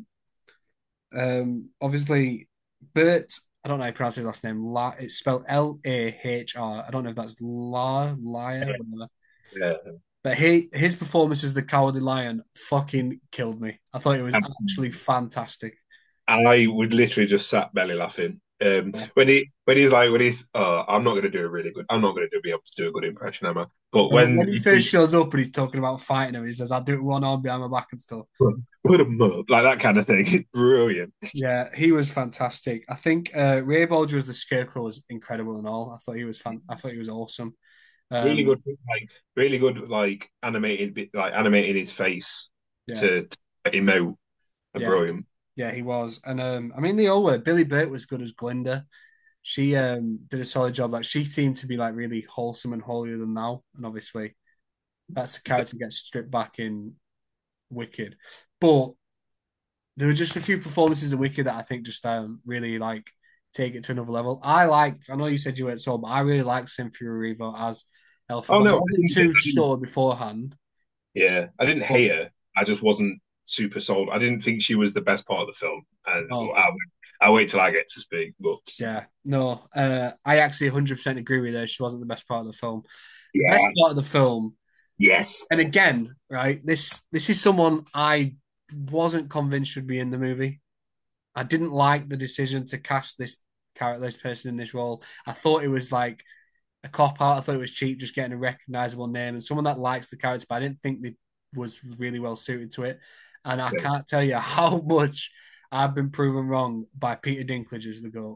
Um, obviously, Bert. I don't know how you pronounce his last name. La, it's spelled L A H R. I don't know if that's La Liar, whatever. yeah. But he his performance as the Cowardly Lion fucking killed me. I thought it was Um, actually fantastic. I would literally just sat belly laughing Um, Yeah. when he when he's like when he's oh, I'm not gonna do a really good I'm not gonna do, be able to do a good impression, am I? But When, when when he you first see shows up and he's talking about fighting him, he says, "I'll do it one arm behind my back and stuff." put him up like that kind of thing, brilliant. Yeah, he was fantastic. I think uh, Ray Bolger as the Scarecrow was incredible and all. I thought he was fan. I thought he was awesome. Really Um, good, like really good, like animated, bit like animating his face yeah, to, to emote. Are yeah, brilliant. yeah, he was. And um, I mean, they all were. Billy Burt was good as Glinda. She um did a solid job. Like she seemed to be like really wholesome and holier than thou. And obviously, that's the character gets stripped back in Wicked. But there were just a few performances in Wicked that I think just um really like take it to another level. I liked. I know you said you weren't sold, but I really liked Cynthia Erivo as Oh Elphaba. I no, I wasn't didn't, too I didn't. sure beforehand, Yeah, I didn't but hate her. I just wasn't super sold. I didn't think she was the best part of the film, and no, I'll, I'll wait till I get to speak. But yeah, no. Uh, I actually one hundred percent agree with her. She wasn't the best part of the film. The best yeah, part of the film, yes. and again, right, this this is someone I wasn't convinced should be in the movie. I didn't like the decision to cast this character, this person in this role. I thought it was like a cop out. I thought it was cheap, just getting a recognizable name and someone that likes the character, but I didn't think they was really well suited to it. And I Yeah. can't tell you how much I've been proven wrong by Peter Dinklage as the goat.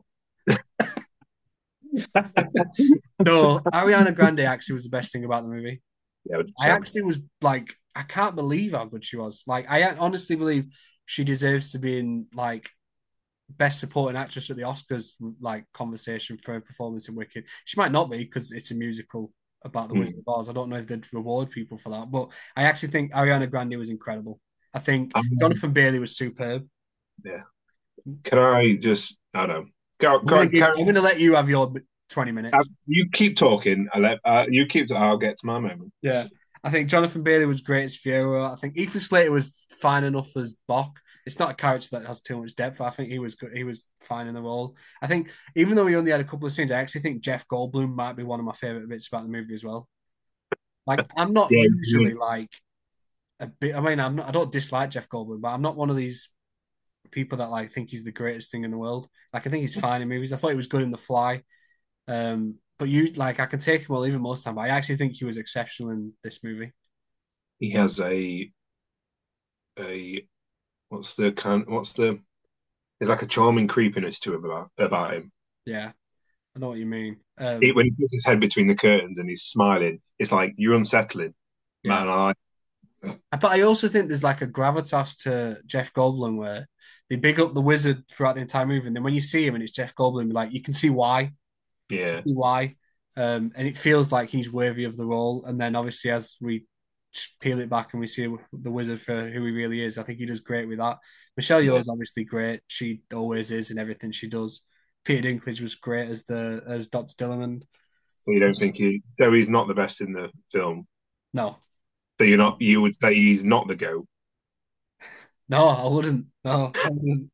No, Ariana Grande actually was the best thing about the movie. Yeah, I one hundred percent. actually was like, I can't believe how good she was. Like, I honestly believe she deserves to be in like best supporting actress at the Oscars like conversation for her performance in Wicked. She might not be because it's a musical about the Wizard Mm. of Oz. I don't know if they'd reward people for that, but I actually think Ariana Grande was incredible. I think Um, Jonathan Bailey was superb. yeah. Can I just? I don't know. Go, I'm go gonna on, give. carry I'm gonna let you have your twenty on. minutes. You keep talking. I let uh, you keep. I'll get to my moment. Yeah, I think Jonathan Bailey was great as Fiora. I think Ethan Slater was fine enough as Bok. It's not a character that has too much depth. I think he was good. He was fine in the role. I think even though he only had a couple of scenes, I actually think Jeff Goldblum might be one of my favorite bits about the movie as well. Like I'm not Yeah, usually like a bit. I mean, I'm not. I don't dislike Jeff Goldblum, but I'm not one of these people that like think he's the greatest thing in the world. Like I think he's fine in movies. I thought he was good in The Fly. Um, but you like I can take him or leave him most of the time. But I actually think he was exceptional in this movie. he has a a what's the kind? What's the? There's like a charming creepiness to him about about him. Yeah, I know what you mean. It, Um, when he puts his head between the curtains and he's smiling, it's like you're unsettling, yeah, man. I like. but I also think there's like a gravitas to Jeff Goldblum where they big up the wizard throughout the entire movie, and then when you see him and it's Jeff Goldblum, like you can see why, Yeah, see why, um, and it feels like he's worthy of the role. And then obviously as we peel it back and we see the wizard for who he really is, I think he does great with that. Michelle yeah. Yeoh is obviously great; she always is in everything she does. Peter Dinklage was great as the as Doctor Dillerman. So you don't think he? So he's not the best in the film. No, So you're not. You would say he's not the goat. no, I wouldn't. No, I wouldn't.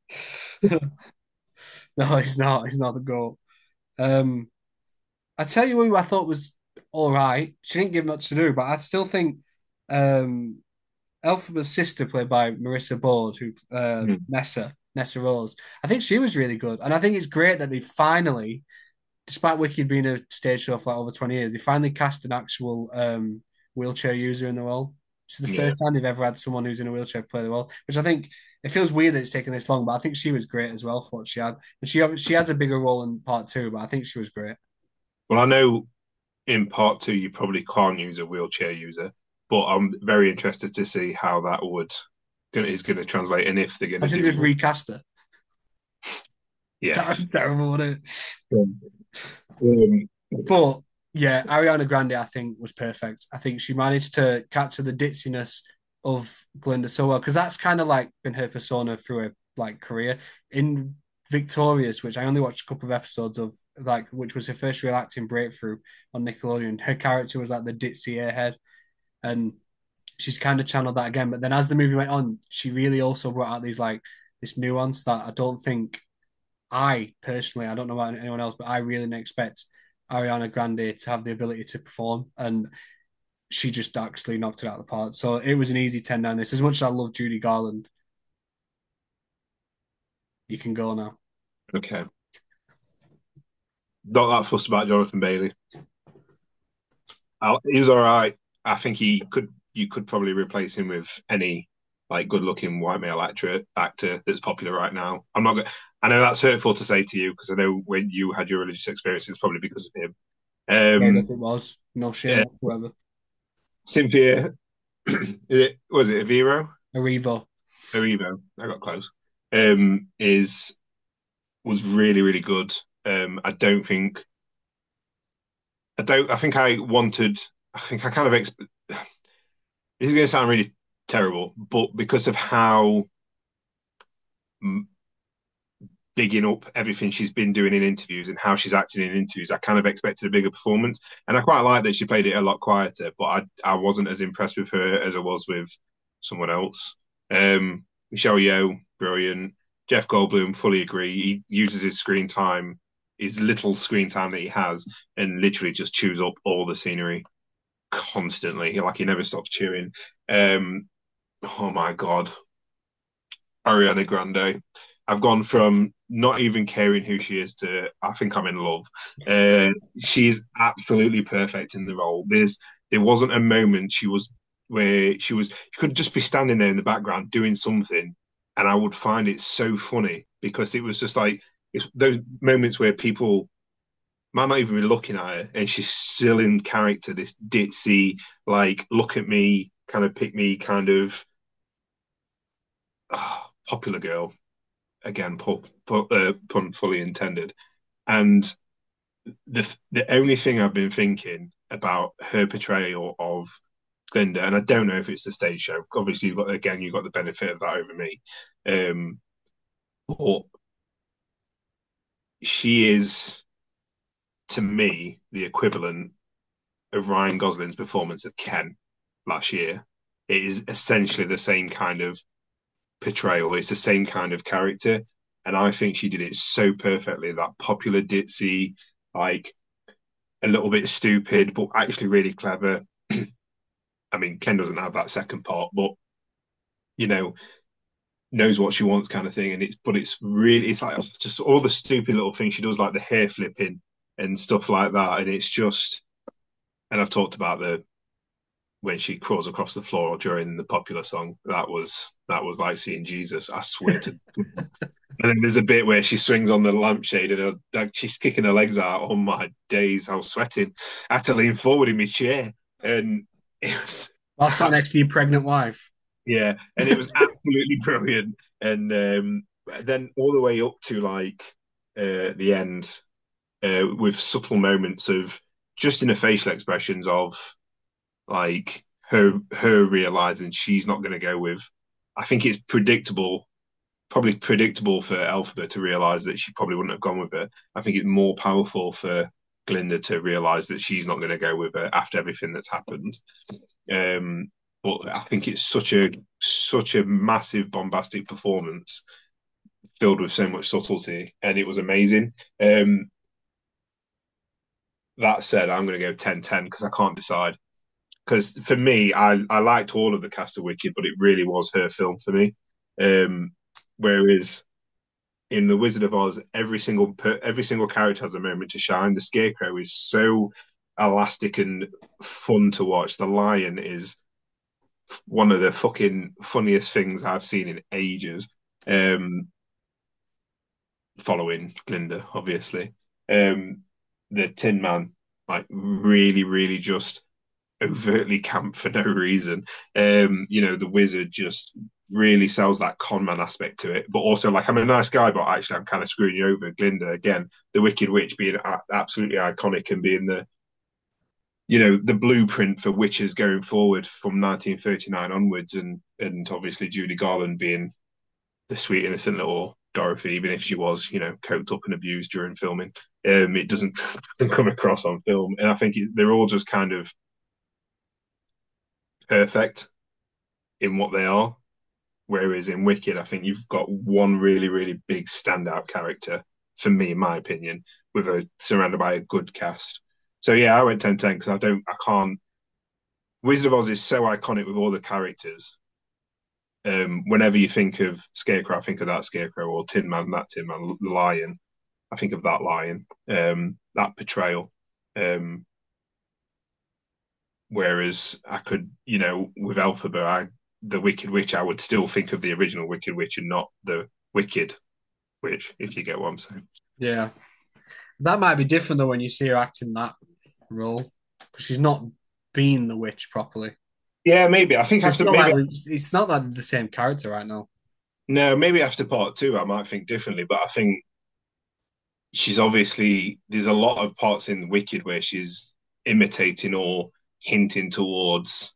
No, he's not. He's not the goat. Um, I tell you who I thought was all right. She didn't give much to do, but I still think um, Elphaba's sister, played by Marissa Board, who uh, Mm. Nessa Nessa Rose. I think she was really good, and I think it's great that they finally, despite Wicked being a stage show for like over twenty years, they finally cast an actual um, wheelchair user in the role. It's the Yeah. first time they've ever had someone who's in a wheelchair play the role, which I think it feels weird that it's taken this long, but I think she was great as well for what she had. And she she has a bigger role in part two, but I think she was great. Well, I know in part two you probably can't use a wheelchair user, but I'm very interested to see how that would is going to translate and if they're going I to should do just more. recast her. Yeah. Ter- Terrible, wasn't it? Um, But yeah, Ariana Grande, I think, was perfect. I think she managed to capture the ditziness of Glinda so well because that's kind of like been her persona through her like career. In Victorious, which I only watched a couple of episodes of, like which was her first real acting breakthrough on Nickelodeon. Her character was like the ditzy airhead, and she's kind of channeled that again. But then as the movie went on, she really also brought out these like this nuance that I don't think I personally, I don't know about anyone else, but I really didn't expect Ariana Grande to have the ability to perform, and she just actually knocked it out of the park. So it was an easy ten down this. As much as I love Judy Garland, you can go now. okay. Not that fussed about Jonathan Bailey. I, he was all right. I think he could. You could probably replace him with any like good-looking white male actor actor that's popular right now. I'm not. I know that's hurtful to say to you because I know when you had your religious experience, it's probably because of him. Made Um, up it was. No shame yeah, whatsoever. Cynthia, it, was it Aviro? Arrivo. Arivo, I got close. Um, is was really really good. Um, I don't think I don't. I think I wanted. I think I kind of. Exp- this is going to sound really terrible, but because of how bigging up everything she's been doing in interviews and how she's acting in interviews, I kind of expected a bigger performance, and I quite like that she played it a lot quieter. But I I wasn't as impressed with her as I was with someone else. Um, Michelle Yeoh, brilliant. Jeff Goldblum, fully agree. He uses his screen time, his little screen time that he has, and literally just chews up all the scenery constantly. Like he never stops chewing. Um, oh my god, Ariana Grande. I've gone from not even caring who she is to I think I'm in love. Uh, she's absolutely perfect in the role. There's there wasn't a moment she was where she was she could just be standing there in the background doing something, and I would find it so funny because it was just like it's those moments where people might not even be looking at her, and she's still in character. This ditzy, like look at me, kind of pick me, kind of oh, popular girl again, pun, pun, uh, pun fully intended. And the the only thing I've been thinking about her portrayal of Glinda, and I don't know if it's the stage show. Obviously, you've got again, you've got the benefit of that over me. Um, but she is to me the equivalent of Ryan Gosling's performance of Ken last year. It is essentially the same kind of portrayal. It's the same kind of character, and I think she did it so perfectly. That popular ditzy, like a little bit stupid, but actually really clever. I mean, Ken doesn't have that second part, but you know, knows what she wants, kind of thing. And it's but it's really it's like just all the stupid little things she does, like the hair flipping and stuff like that. And it's just, and I've talked about the when she crawls across the floor during the popular song. That was that was like seeing Jesus. I swear to. And then there's a bit where she swings on the lampshade and uh, she's kicking her legs out. Oh my days, I was sweating. I had to lean forward in my chair, and it was While sat next to your pregnant wife. yeah, and it was absolutely brilliant. And um, then all the way up to like uh, the end, uh, with subtle moments of just in the facial expressions of like her her realizing she's not going to go with. I think it's predictable, probably predictable for Elphaba to realize that she probably wouldn't have gone with her. I think it's more powerful for Glinda to realize that she's not going to go with her after everything that's happened. Um, but I think it's such a such a massive bombastic performance filled with so much subtlety, and it was amazing. Um, that said, I'm going to go ten ten because I can't decide. Because for me, I, I liked all of the cast of Wicked, but it really was her film for me. Um, whereas in The Wizard of Oz, every single every single character has a moment to shine. The Scarecrow is so elastic and fun to watch. The Lion is one of the fucking funniest things I've seen in ages. Um, following Glinda, obviously. Um, the Tin Man, like really, really just overtly camp for no reason. Um, you know, the Wizard just really sells that con man aspect to it, but also like I'm a nice guy, but actually I'm kind of screwing you over. Glinda again, the Wicked Witch being a- absolutely iconic and being the you know the blueprint for witches going forward from nineteen thirty-nine onwards, and and obviously Judy Garland being the sweet innocent little Dorothy, even if she was you know coked up and abused during filming. Um, it doesn't, doesn't come across on film, and I think they're all just kind of perfect in what they are. Whereas in Wicked, I think you've got one really, really big standout character, for me, in my opinion, with a surrounded by a good cast. So yeah, I went ten ten because I don't, I can't. Wizard of Oz is so iconic with all the characters. Um, whenever you think of Scarecrow, I think of that Scarecrow or Tin Man, that Tin Man, Lion. I think of that lion, um, that portrayal. Um, whereas I could, you know, with Elphaba, I the Wicked Witch, I would still think of the original Wicked Witch and not the Wicked Witch, if you get what I'm saying. Yeah, that might be different though when you see her acting that role because she's not being the witch properly. Yeah, maybe. I think So it's after not maybe like it's not like the same character right now. no, maybe after part two, I might think differently. But I think she's obviously there's a lot of parts in Wicked where she's imitating or hinting towards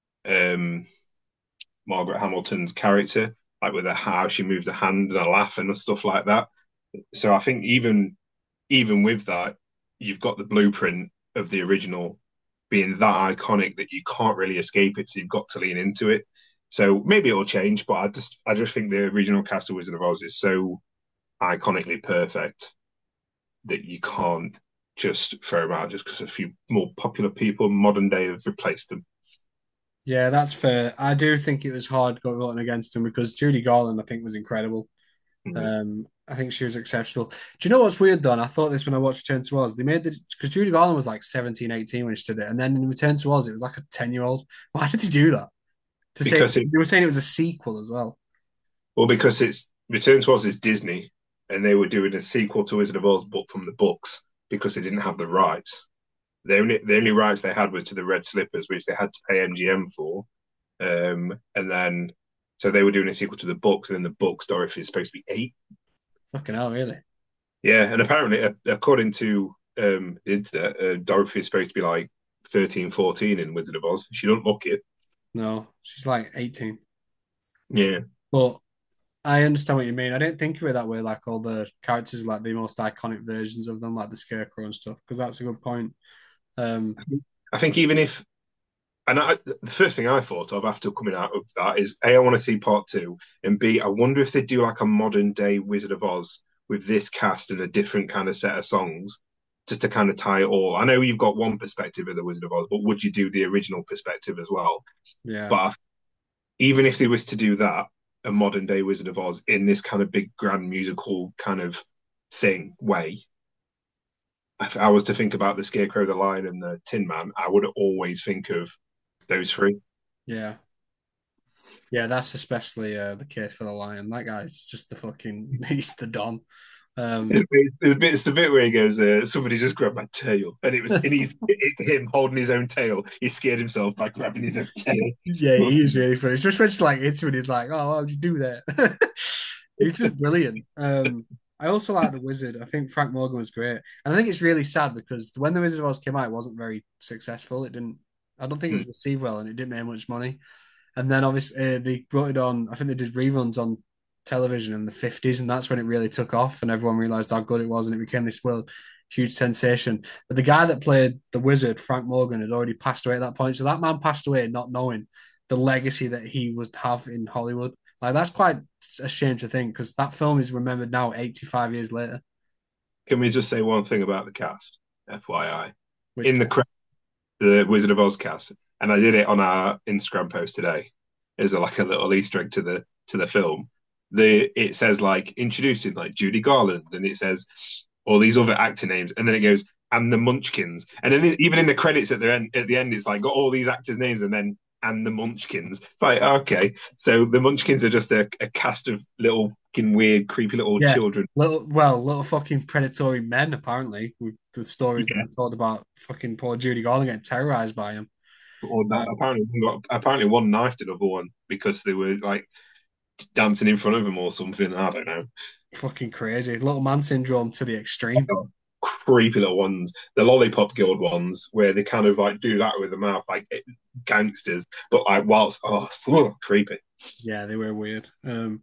um Margaret Hamilton's character, like with her how she moves her hand and a laugh and stuff like that. So I think even even with that, you've got the blueprint of the original being that iconic that you can't really escape it. So you've got to lean into it. So maybe it'll change, but I just I just think the original cast of Wizard of Oz is so iconically perfect that you can't just throw them out just because a few more popular people modern day have replaced them. Yeah, that's fair. I do think it was hard voting against him because Judy Garland, I think, was incredible. Mm. Um, I think she was exceptional. Do you know what's weird though? And I thought this when I watched Return to Oz. They made the because Judy Garland was like seventeen, eighteen when she did it, and then in Return to Oz, it was like a ten year old. Why did they do that? To say Because it they were saying it was a sequel as well. well, because it's Return to Oz is Disney and they were doing a sequel to Wizard of Oz but from the books because they didn't have the rights. The only the only rights they had were to the Red Slippers, which they had to pay M G M for. Um, and then so they were doing a sequel to the books, and in the books, Dorothy is supposed to be eight. Fucking hell, really? Yeah, and apparently, uh, according to um, the internet, uh, Dorothy is supposed to be like thirteen, fourteen in Wizard of Oz. She don't look it. No, she's like eighteen. Yeah, But I understand what you mean. I didn't think of it that way. Like all the characters, like the most iconic versions of them, like the Scarecrow and stuff. Because that's a good point. Um, I think even if, and I, the first thing I thought of after coming out of that is A, I want to see part two, and B, I wonder if they do like a modern day Wizard of Oz with this cast and a different kind of set of songs just to kind of tie it all. I know you've got one perspective of the Wizard of Oz, but would you do the original perspective as well? yeah, But even if they was to do that, a modern day Wizard of Oz in this kind of big grand musical kind of thing way, if I was to think about the Scarecrow, the Lion, and the Tin Man, I would always think of those three. yeah. Yeah, that's especially uh, the case for the Lion. That guy's just the fucking he's the Don. Um, It's, it's, bit, it's the bit where he goes, uh, "Somebody just grabbed my tail," and it was and he's it, him holding his own tail. He scared himself by grabbing his own tail. yeah, he's really funny. It's just when she like hits him and he's like, "Oh, why would you do that?" He's just brilliant. Um, I also like the Wizard. I think Frank Morgan was great, and I think it's really sad because when the Wizard of Oz came out, it wasn't very successful. It didn't. I don't think it Hmm. was received well, and it didn't make much money. And then obviously uh, they brought it on. I think they did reruns on television in the fifties, and that's when it really took off, and everyone realized how good it was, and it became this well huge sensation. But the guy that played the wizard, Frank Morgan, had already passed away at that point. So that man passed away not knowing the legacy that he would have in Hollywood. Like that's quite a shame to think because that film is remembered now eighty-five years later. Can we just say one thing about the cast? F Y I. Which In the cre- the Wizard of Oz cast, and I did it on our Instagram post today. Is like a little Easter egg to the to the film. The it says like introducing like Judy Garland, and it says all these other actor names, and then it goes and the Munchkins, and then even in the credits at the end, at the end, it's like got all these actors' names, and then and the Munchkins. It's like okay, so the Munchkins are just a, a cast of little fucking weird, creepy little yeah, children. little well, little fucking predatory men apparently with the stories that Yeah, are told about fucking poor Judy Garland getting terrorized by him. or Uh, that apparently one got, apparently one knifed another one because they were like dancing in front of him or something. I don't know. Fucking crazy. Little man syndrome to the extreme. Creepy little ones, the Lollipop Guild ones, where they kind of like do that with the mouth, like gangsters, but like whilst oh, so creepy. Yeah, they were weird. Um,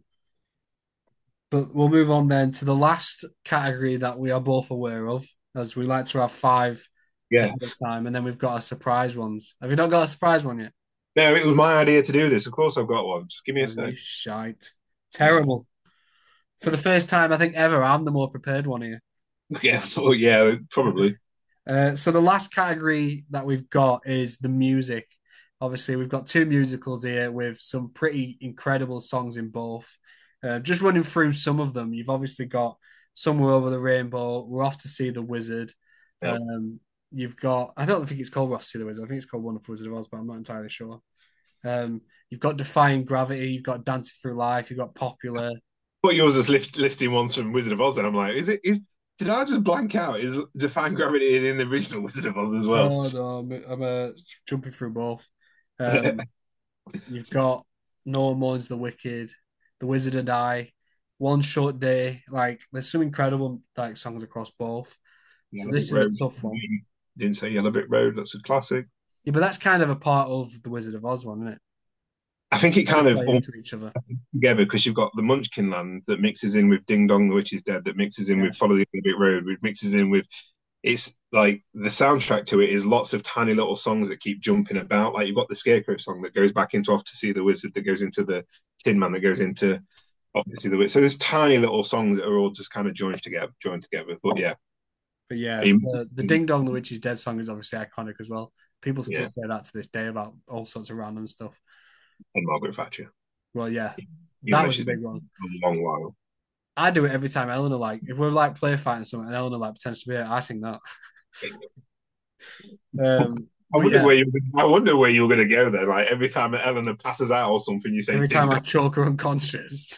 but we'll move on then to the last category that we are both aware of, as we like to have five Yeah, ahead of time, and then we've got our surprise ones. Have you not got a surprise one yet? no, it was my idea to do this. Of course, I've got one. Just give me a Oh, you sec. shite. Terrible. For the first time, I think ever, I'm the more prepared one here. Yeah, oh, yeah, probably. Uh, so the last category that we've got is the music. Obviously, we've got two musicals here with some pretty incredible songs in both. Uh, just running through some of them, you've obviously got Somewhere Over the Rainbow, We're Off to See the Wizard. Yeah. Um, you've got, I don't think it's called We're Off to See the Wizard. I think it's called Wonderful Wizard of Oz, but I'm not entirely sure. Um, you've got Defying Gravity, you've got Dancing Through Life, you've got Popular. But yours is list, listing ones from Wizard of Oz, and I'm like, is it is did I just blank out? Is Define Gravity in the original Wizard of Oz as well? No, no, I'm, I'm uh, jumping through both. Um, you've got No One Mourns the Wicked, The Wizard and I, One Short Day. Like, there's some incredible like songs across both. So Yellow Brick this is a Road. tough one. Didn't say Yellow Brick Road. That's a classic. Yeah, but that's kind of a part of the Wizard of Oz one, isn't it? I think it They kind of play all into each other. together because you've got the Munchkin Land that mixes in with Ding Dong, the Witch is Dead, that mixes in Yeah, with Follow the Yellow Brick Road, which mixes in with it's like the soundtrack to it is lots of tiny little songs that keep jumping about. Like you've got the Scarecrow song that goes back into Off to See the Wizard, that goes into the Tin Man, that goes into Off to See the Wizard. So there's tiny little songs that are all just kind of joined together, joined together. But yeah, but yeah, you, the, the Ding Dong the Witch is Dead song is obviously iconic as well. People still yeah, say that to this day about all sorts of random stuff. and Margaret Thatcher, Well, yeah, even that though was a she's been big one. a long while. I do it every time Eleanor like if we're like play fighting something and Eleanor like pretends to be it, I sing that. Um, I but wonder yeah, where you. I wonder where you were going to go there. Like every time Eleanor passes out or something, you say every "ding time I dong." choke her unconscious.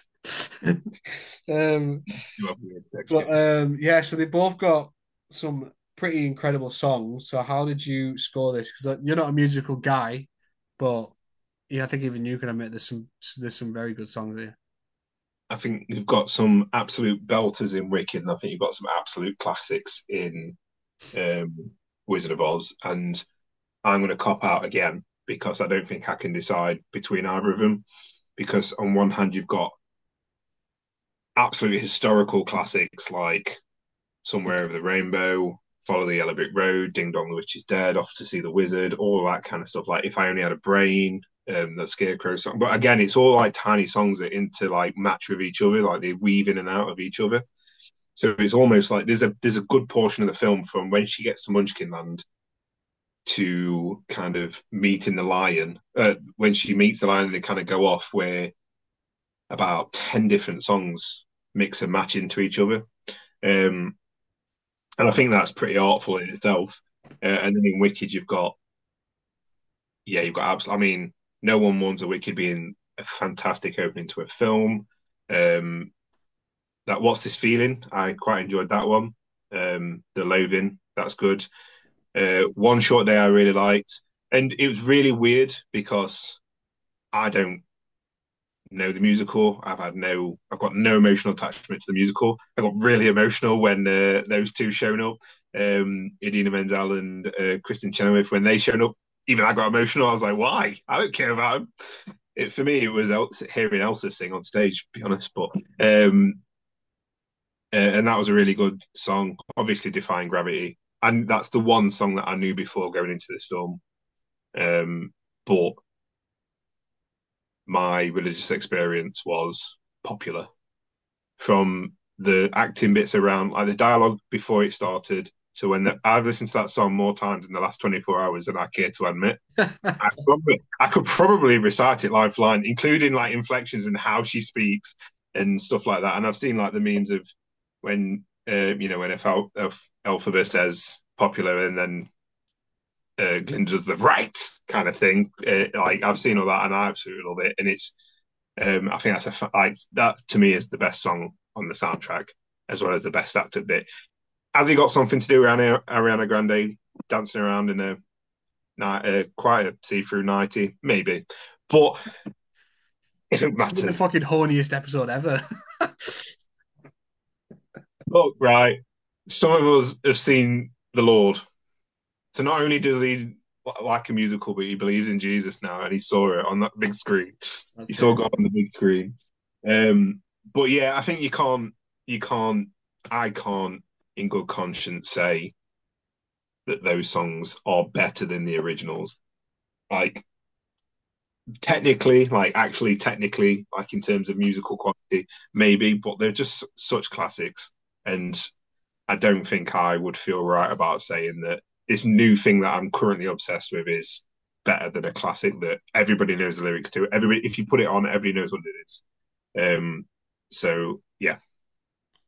um, You have weird sex but game. um, yeah, so they both got some pretty incredible songs. So how did you score this? Because you're not a musical guy, but yeah, I think even you can admit there's some there's some very good songs here. I think you've got some absolute belters in Wicked, and I think you've got some absolute classics in um, Wizard of Oz. And I'm going to cop out again because I don't think I can decide between either of them. Because on one hand, you've got absolutely historical classics like Somewhere Over the Rainbow, Follow the Yellow Brick Road, Ding Dong the Witch is Dead, Off to See the Wizard, all that kind of stuff. Like If I Only Had a Brain, um, the Scarecrow song. But again, it's all like tiny songs that into like match with each other, like they weave in and out of each other. So it's almost like there's a there's a good portion of the film from when she gets to Munchkinland to kind of meeting the lion. Uh, when she meets the lion, they kind of go off where about ten different songs mix and match into each other. Um, and I think that's pretty artful in itself. Uh, and then in Wicked, you've got yeah, you've got abs. I mean, no one wants a Wicked being a fantastic opening to a film. Um, that What's This Feeling? I quite enjoyed that one. Um, the Loathing, that's good. Uh, One Short Day, I really liked, and it was really weird because I don't know the musical. I've had no, I've got no emotional attachment to the musical. I got really emotional when uh, those two shown up, um, Idina Menzel and uh, Kristen Chenoweth, when they showed up. Even I got emotional. I was like, why? I don't care about them. It, for me, it was El- hearing Elsa sing on stage, to be honest. But um, uh, and that was a really good song. Obviously, Defying Gravity, and that's the one song that I knew before going into this film. Um, but my religious experience was Popular from the acting bits around, like the dialogue before it started. So when the, I've listened to that song more times in the last twenty-four hours than I care to admit. I, probably, I could probably recite it lifeline, including like inflections and how she speaks and stuff like that. And I've seen like the memes of when uh, you know when if, Al- if Elphaba says Popular and then uh, Glinda does the right kind of thing. Uh, like I've seen all that and I absolutely love it. And it's um, I think that's a like that to me is the best song on the soundtrack as well as the best acted bit. Has he got something to do around Ariana Grande dancing around in a uh, quite a see-through ninety? Maybe, but it The matters. fucking horniest episode ever. Look, right. Some of us have seen the Lord. So not only does he like a musical, but he believes in Jesus now, and he saw it on that big screen. He That's saw it. God on the big screen. Um, but yeah, I think you can't, you can't, I can't, in good conscience, say that those songs are better than the originals. Like technically, like actually technically, like in terms of musical quality, maybe, but they're just such classics. And I don't think I would feel right about saying that this new thing that I'm currently obsessed with is better than a classic that everybody knows the lyrics to. Everybody, if you put it on, everybody knows what it is. Um, so yeah,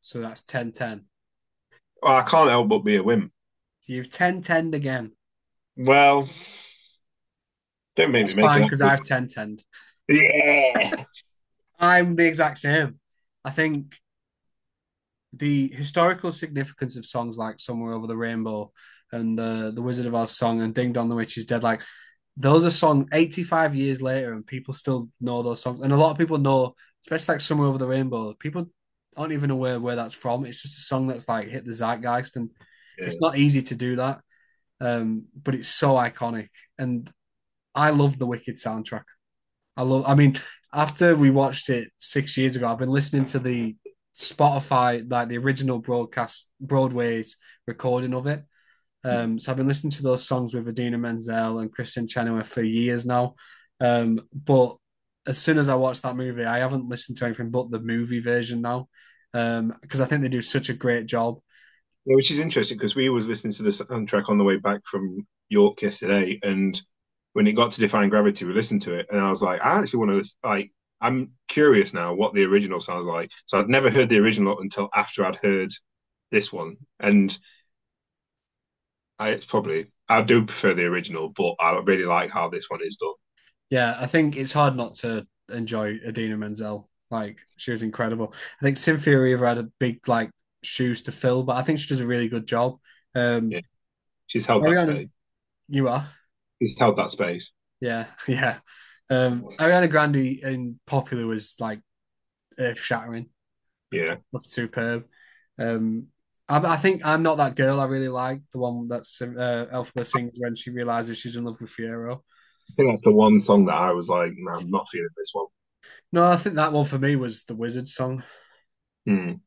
So that's ten ten. Well, I can't help but be a wimp. So you've ten ten again. Well, don't make me That's make it fine up. because I've ten ten. Yeah. I'm the exact same. I think the historical significance of songs like Somewhere Over the Rainbow and uh, the Wizard of Oz song and Ding Dong the Witch is Dead, like those are songs eighty-five years later and people still know those songs. And a lot of people know, especially like Somewhere Over the Rainbow, people aren't even aware where that's from. It's just a song that's like hit the zeitgeist and it's Yeah. not easy to do that. Um, but it's so iconic. And I love the Wicked soundtrack. I love. I mean, after we watched it six years ago, I've been listening to the Spotify, like the original broadcast, Broadway's recording of it. Um, so I've been listening to those songs with Adina Menzel and Christian Chenoweth for years now. Um, but as soon as I watched that movie, I haven't listened to anything but the movie version now, um, because I think they do such a great job. Yeah, which is interesting because we was listening to the soundtrack on the way back from York yesterday, and when it got to Define Gravity, we listened to it, and I was like, I actually want to like, I'm curious now what the original sounds like. So I'd never heard the original until after I'd heard this one, and I it's probably I do prefer the original, but I really like how this one is done. Yeah, I think it's hard not to enjoy Adina Menzel. Like she was incredible. I think Cynthia Erivo had a big like shoes to fill, but I think she does a really good job. Um, Yeah, she's held that Ariana, space. you are, She's held that space. yeah, yeah. Um, Ariana Grande in Popular was like earth shattering, Yeah, looked superb. Um, I, I think I'm not that girl. I really like the one that's uh, Elphaba sings when she realizes she's in love with Fiero. I think that's the one song that I was like, no, I'm not feeling this one. No, I think that one for me was the Wizard song. Hmm.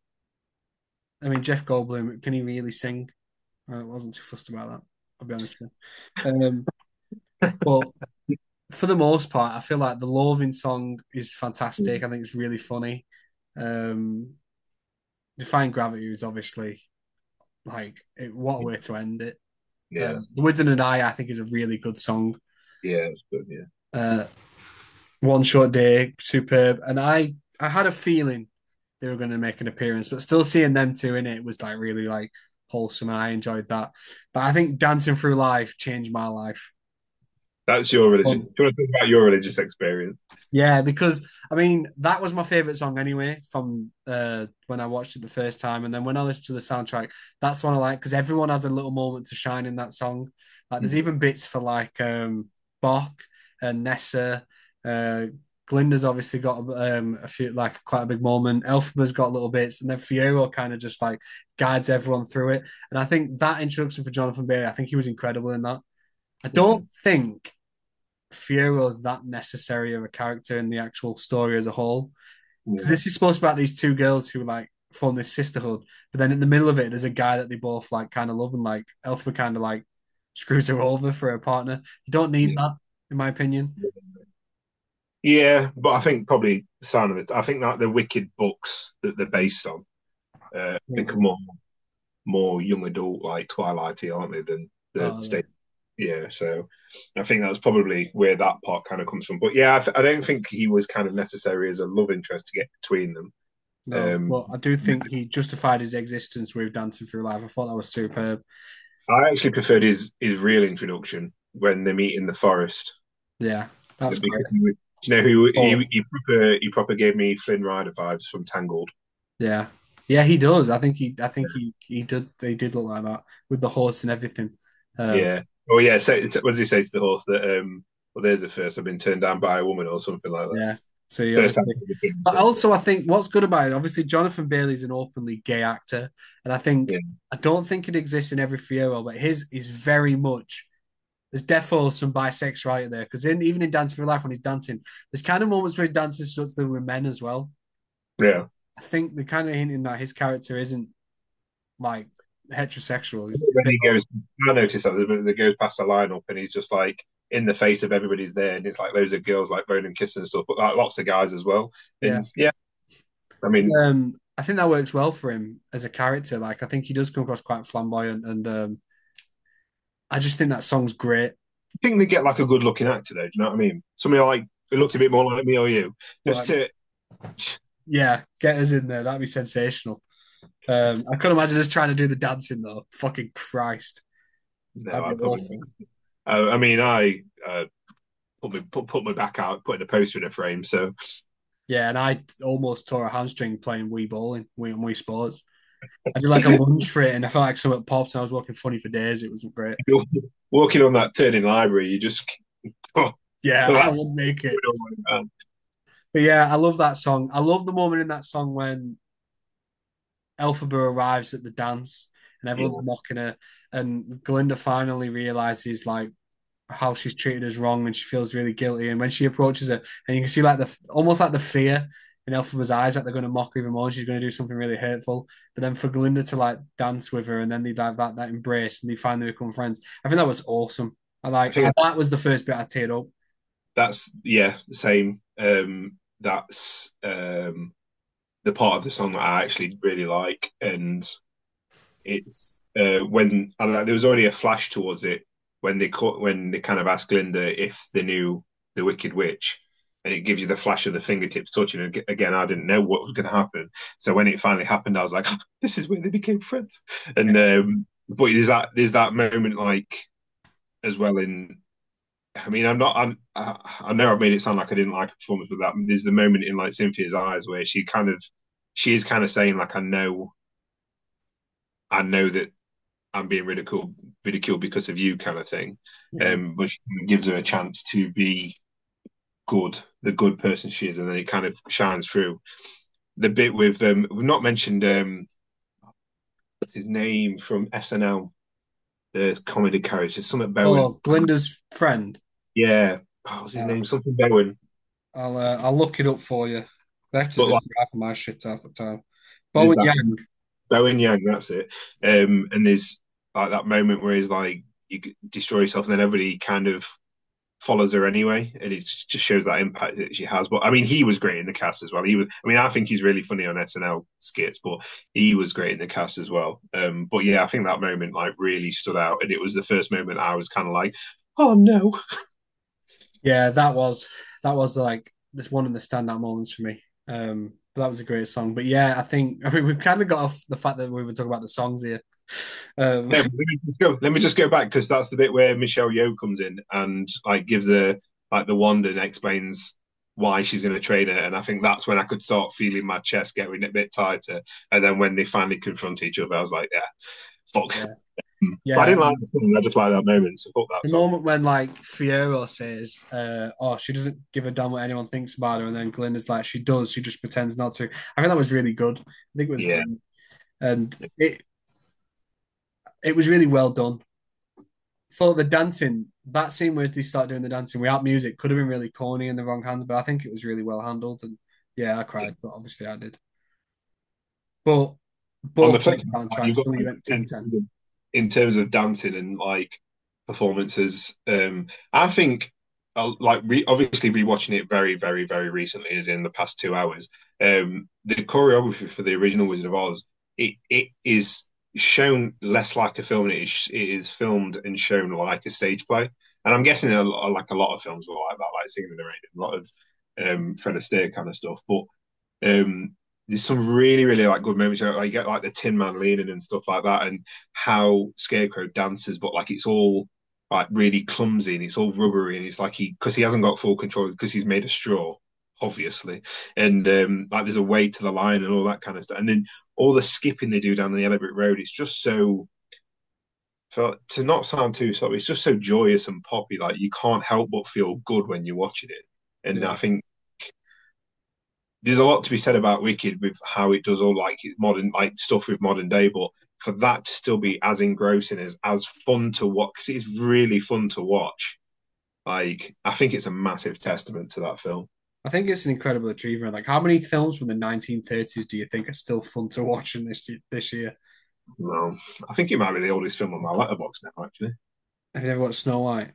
I mean, Jeff Goldblum, can he really sing? I wasn't too fussed about that. I'll be honest with you. Um, but for the most part, I feel like the Loathing song is fantastic. I think it's really funny. Um, Defying Gravity is obviously like it, what a way to end it. Yeah, Um, the Wizard and I, I think, is a really good song. yeah, it's good. Yeah. Uh, One Short Day, superb. And I, I had a feeling they were going to make an appearance, but still seeing them two in it was like really like wholesome, and I enjoyed that. But I think Dancing Through Life changed my life. That's your religion. Um, Do you want to talk about your religious experience? Yeah, because I mean that was my favorite song anyway from uh, when I watched it the first time, and then when I listened to the soundtrack, that's one I like because everyone has a little moment to shine in that song. Like there's Mm. even bits for like um, Bach and Nessa. Uh, Glinda's obviously got um, a few like quite a big moment. Elphaba's got little bits, and then Fiero kind of just like guides everyone through it. And I think that introduction for Jonathan Bailey, I think he was incredible in that. I Mm. don't think Fiero's that necessary of a character in the actual story as a whole. Yeah. This is supposed to be about these two girls who like form this sisterhood, but then in the middle of it, there's a guy that they both like kind of love, and like Elphaba kind of like screws her over for her partner. You don't need Yeah. that, in my opinion. Yeah, but I think probably the sound of it. I think that the Wicked books that they're based on, uh, I think are more more young adult like Twilighty, aren't they, than the Oh, yeah. state. Yeah, so I think that's probably where that part kind of comes from. But yeah, I, th- I don't think he was kind of necessary as a love interest to get between them. No, Um, well, I do think he justified his existence with Dancing Through Life. I thought that was superb. I actually preferred his his real introduction when they meet in the forest. Yeah, that's Because great. he, was- do you know who he Both. he proper he proper gave me Flynn Rider vibes from Tangled. Yeah, yeah, he does. I think he, I think he, he did. They did look like that with the horse and everything. Um, Yeah. Oh yeah. So, so- what does he say to the horse that um? Well, there's the first I've been turned down by a woman or something like that. yeah. So he First time obviously, I've ever been but turned also I think what's good about it, obviously Jonathan Bailey's an openly gay actor, and I think down. I don't think it exists in every Fiero, but his is very much. There's definitely some bisexuality there because in even in Dance for Life when he's dancing, there's kind of moments where he's dancing stuff with men as well. Yeah. So Yeah. I think they're kind of hinting that his character isn't like heterosexual. He's, he's a When bit he goes, I noticed that when he goes past the lineup and he's just like in the face of everybody's there, and it's like loads of girls like blowing and kissing and stuff, but like lots of guys as well. yeah. And yeah, I mean, Um, I think that works well for him as a character. Like I think he does come across quite flamboyant, and um, I just think that song's great. I think they get like a good looking actor though. Do you know what I mean? Somebody like who looks a bit more like me or you, just But to yeah, get us in there. That'd be sensational. Um, I couldn't imagine us trying to do the dancing though. Fucking Christ, No, that'd I be probably. awful. Uh, I mean, I uh, put my put, put my back out, putting a poster in a frame. So Yeah, and I almost tore a hamstring playing Wii bowling, Wii and Wii Sports. I did like a lunge for it, and I felt like something popped, and I was walking funny for days. It wasn't great. you're walking on that turning library, you just oh, Yeah, I collapse. wouldn't make it. But yeah, I love that song. I love the moment in that song when Elphaba arrives at the dance and everyone's Yeah, mocking her, and Glinda finally realizes like how she's treated us wrong, and she feels really guilty. And when she approaches her, and you can see like the almost like the fear in Elphaba's eyes that they're going to mock her even more. And she's going to do something really hurtful. But then for Glinda to like dance with her, and then they have that that embrace, and they finally become friends. I think that was awesome. I I like think that was the first bit I teared up. that's yeah, same. Um, that's um the part of the song that I actually really like, and it's uh when and like, there was already a flash towards it when they caught when they kind of asked Glinda if they knew the Wicked Witch, and it gives you the flash of the fingertips touching. And again, I didn't know what was going to happen, so when it finally happened, I was like, "This is where they became friends." And um, but there's that there's that moment like as well in. I mean, I'm not. I'm, I I know I've made it sound like I didn't like a performance, but that there's the moment in like Cynthia's eyes where she kind of, she is kind of saying like, I know, I know that I'm being ridiculed, ridiculed because of you, kind of thing. Mhm. Um, but she gives her a chance to be good, the good person she is, and then it kind of shines through. The bit with um, we've not mentioned um, what's his name from S N L, the comedy character, something Bowen. Oh, Glinda's friend. Yeah, oh, what's his Uh, name? Something Bowen. I'll uh, I'll look it up for you. They have to But do like, half of my shit half the time. there's Bowen that Yang. Bowen Yang, that's it. Um, and there's like that moment where he's like, you destroy yourself, and then everybody kind of follows her anyway, and it just shows that impact that she has. But I mean, he was great in the cast as well. He was. I mean, I think he's really funny on S N L skits, but he was great in the cast as well. Um, but yeah, I think that moment like really stood out, and it was the first moment I was kind of like, oh no. Yeah, that was that was like this one of the standout moments for me. Um, but that was a great song. But yeah, I think I mean we've kind of got off the fact that we were talking about the songs here. Um, Yeah, let me just go. Let me just go back because that's the bit where Michelle Yeoh comes in and like gives her like the wand and explains why she's going to train her. And I think that's when I could start feeling my chest getting a bit tighter. And then when they finally confront each other, I was like, yeah, fuck. yeah, But I yeah. didn't like the song. I just like that moment. So fuck that The song. moment when like Fiero says, uh, "Oh, she doesn't give a damn what anyone thinks about her," and then Glinda's like, "She does. She just pretends not to." I think that was really good. I think it was Yeah, funny, and it it was really well done. For the dancing, that scene where they start doing the dancing without music could have been really corny in the wrong hands, but I think it was really well handled. And yeah, I cried, but obviously I did. But on the both flip great side, like, you've soundtracks. got So you like, went ten in, ten. in terms of dancing and like performances. Um, I think uh, like re- obviously rewatching it very, very, very recently, as in the past two hours. Um, the choreography for the original Wizard of Oz, it it is shown less like a film. And it is it is filmed and shown like a stage play. And I'm guessing a lot, like a lot of films were like that, like Singing in the Rain, and a lot of um, Fred Astaire kind of stuff. But um, there's some really, really like good moments. Like you get like the Tin Man leaning and stuff like that, and how Scarecrow dances, but like it's all like really clumsy and it's all rubbery, and it's like he because he hasn't got full control because he's made of straw, obviously, and um, like there's a weight to the line and all that kind of stuff, and then all the skipping they do down the Yellow Brick Road, it's just so. For, to not sound too sort of, it's just so joyous and poppy. Like you can't help but feel good when you're watching it, and I Yeah. think there's a lot to be said about Wicked with how it does all like modern like stuff with modern day, but for that to still be as engrossing as as fun to watch because it's really fun to watch. Like I think it's a massive testament to that film. I think it's an incredible achievement. Like, how many films from the nineteen thirties do you think are still fun to watch in this this year? No, I think it might be the oldest film on my letterbox now. Actually, Have you ever watched Snow White?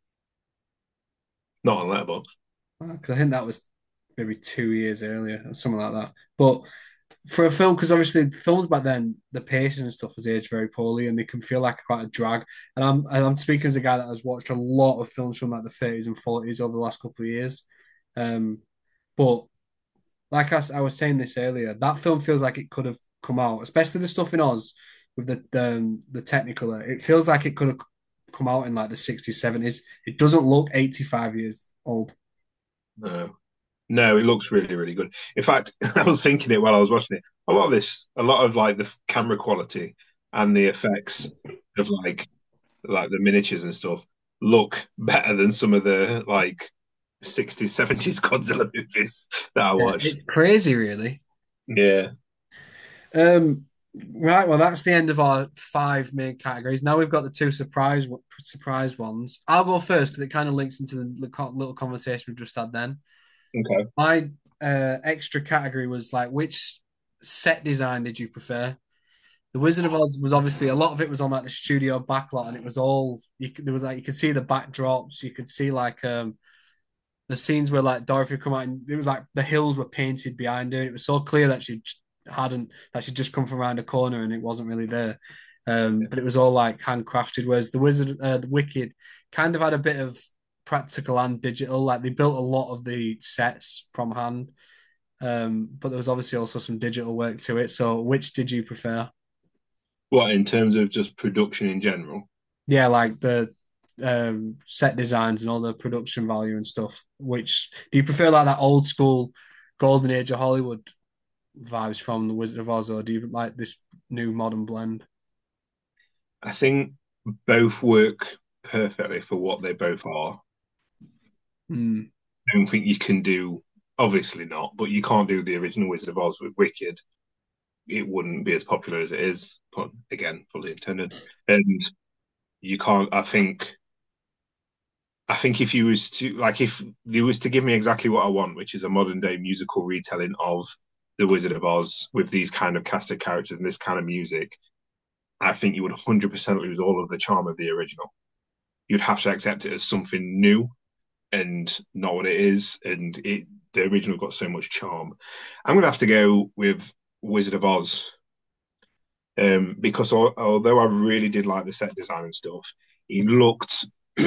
not on letterbox. Because I think that was maybe two years earlier or something like that. But for a film, because obviously films back then, the pacing and stuff was aged very poorly, and they can feel like quite a drag. And I'm and I'm speaking as a guy that has watched a lot of films from like the thirties and forties over the last couple of years. Um, but like I, I was saying this earlier, that film feels like it could have come out, especially the stuff in Oz with the the, um, the Technicolor. It feels like it could have come out in like the sixties, seventies. It doesn't look eighty-five years old. No, no, it looks really, really good. In fact, I was thinking it while I was watching it. A lot of this, a lot of like the camera quality and the effects of like like the miniatures and stuff look better than some of the like sixties, seventies Godzilla movies that I Yeah, watched. it's crazy, really. Yeah. Um, right, well, that's the end of our five main categories. Now we've got the two surprise surprise ones. I'll go first because it kind of links into the little conversation we just had then. Okay. My uh, extra category was like, which set design did you prefer? The Wizard of Oz was obviously a lot of it was on like the studio backlot, and it was all you could, there was like you could see the backdrops, you could see like um the scenes where like Dorothy come out, and it was like the hills were painted behind her. It was so clear that she hadn't that she'd just come from around a corner and it wasn't really there. Um, but it was all like handcrafted. Whereas the Wizard, uh, the Wicked, kind of had a bit of practical and digital. Like they built a lot of the sets from hand, um, but there was obviously also some digital work to it. So, which did you prefer? What in terms of just production in general? Yeah, like the um, set designs and all the production value and stuff. Which do you prefer, like that old school golden age of Hollywood vibes from the Wizard of Oz, or do you like this new modern blend? I think both work perfectly for what they both are. Mm. I don't think you can do, obviously not, but you can't do the original Wizard of Oz with Wicked. It wouldn't be as popular as it is. But again, fully intended. And you can't. I think. I think if you was to like, if you was to give me exactly what I want, which is a modern day musical retelling of the Wizard of Oz with these kind of cast of characters and this kind of music, I think you would one hundred percent lose all of the charm of the original. You'd have to accept it as something new and not what it is. And it the original got so much charm. I'm gonna have to go with Wizard of Oz, um, because al- although I really did like the set design and stuff, it looked.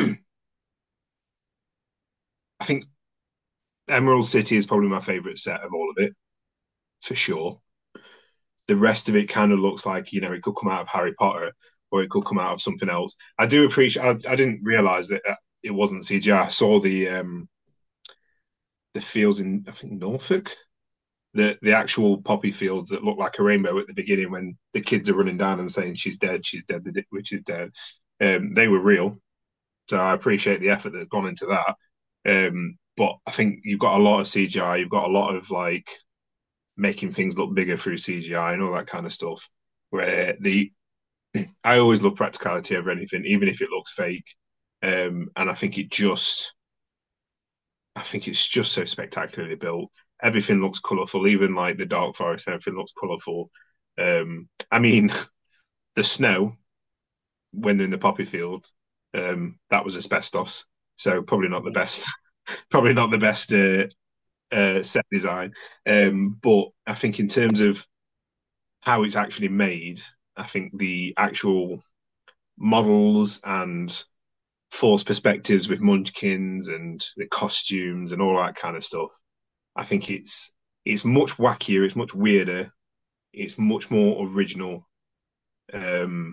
I think Emerald City is probably my favorite set of all of it for sure. The rest of it kind of looks like you know it could come out of Harry Potter or it could come out of something else. I do appreciate. I, I didn't realize that it wasn't C G I. I I saw the um, the fields in I think Norfolk, the the actual poppy fields that look like a rainbow at the beginning when the kids are running down and saying she's dead, she's dead, the witch is dead. Um, they were real, so I appreciate the effort that's gone into that. Um, but I think you've got a lot of C G I, you've got a lot of like making things look bigger through C G I and all that kind of stuff. Where the I always love practicality over anything, even if it looks fake. Um, and I think it just I think it's just so spectacularly built. Everything looks colourful, even like the dark forest, everything looks colourful. Um, I mean, the snow when they're in the poppy field, um, that was asbestos, so probably not the best, probably not the best uh, uh, set design. Um, but I think in terms of how it's actually made, I think the actual models and forced perspectives with munchkins and the costumes and all that kind of stuff. I think it's it's much wackier, it's much weirder, it's much more original, um,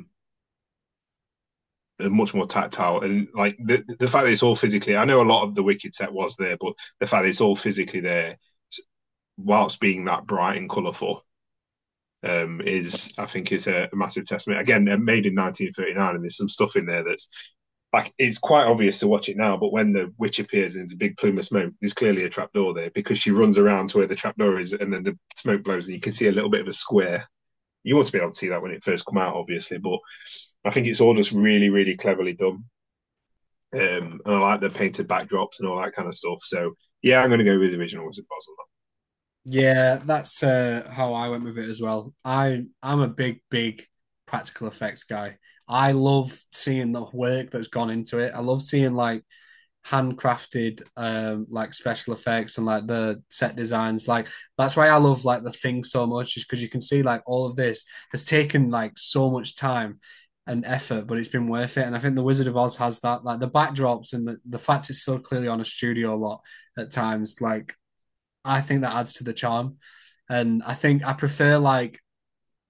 and much more tactile. And like the the fact that it's all physically, I know a lot of the Wicked set was there, but the fact that it's all physically there, whilst being that bright and colourful, um, is I think is a, a massive testament. Again, made in nineteen thirty-nine, and there's some stuff in there that's like it's quite obvious to watch it now, but when the witch appears and it's a big plume of smoke, there's clearly a trapdoor there because she runs around to where the trapdoor is, and then the smoke blows, and you can see a little bit of a square. You want to be able to see that when it first come out, obviously, but I think it's all just really, really cleverly done. Um, and I like the painted backdrops and all that kind of stuff. So yeah, I'm going to go with the original Wizard of Oz on Yeah, that's uh, how I went with it as well. I I'm a big, big practical effects guy. I love seeing the work that's gone into it. I love seeing like handcrafted um like special effects and like the set designs. Like that's why I love like the thing so much, is because you can see like all of this has taken like so much time and effort, but it's been worth it. And I think the Wizard of Oz has that, like the backdrops and the, the fact it's so clearly on a studio lot at times, like I think that adds to the charm. And I think I prefer like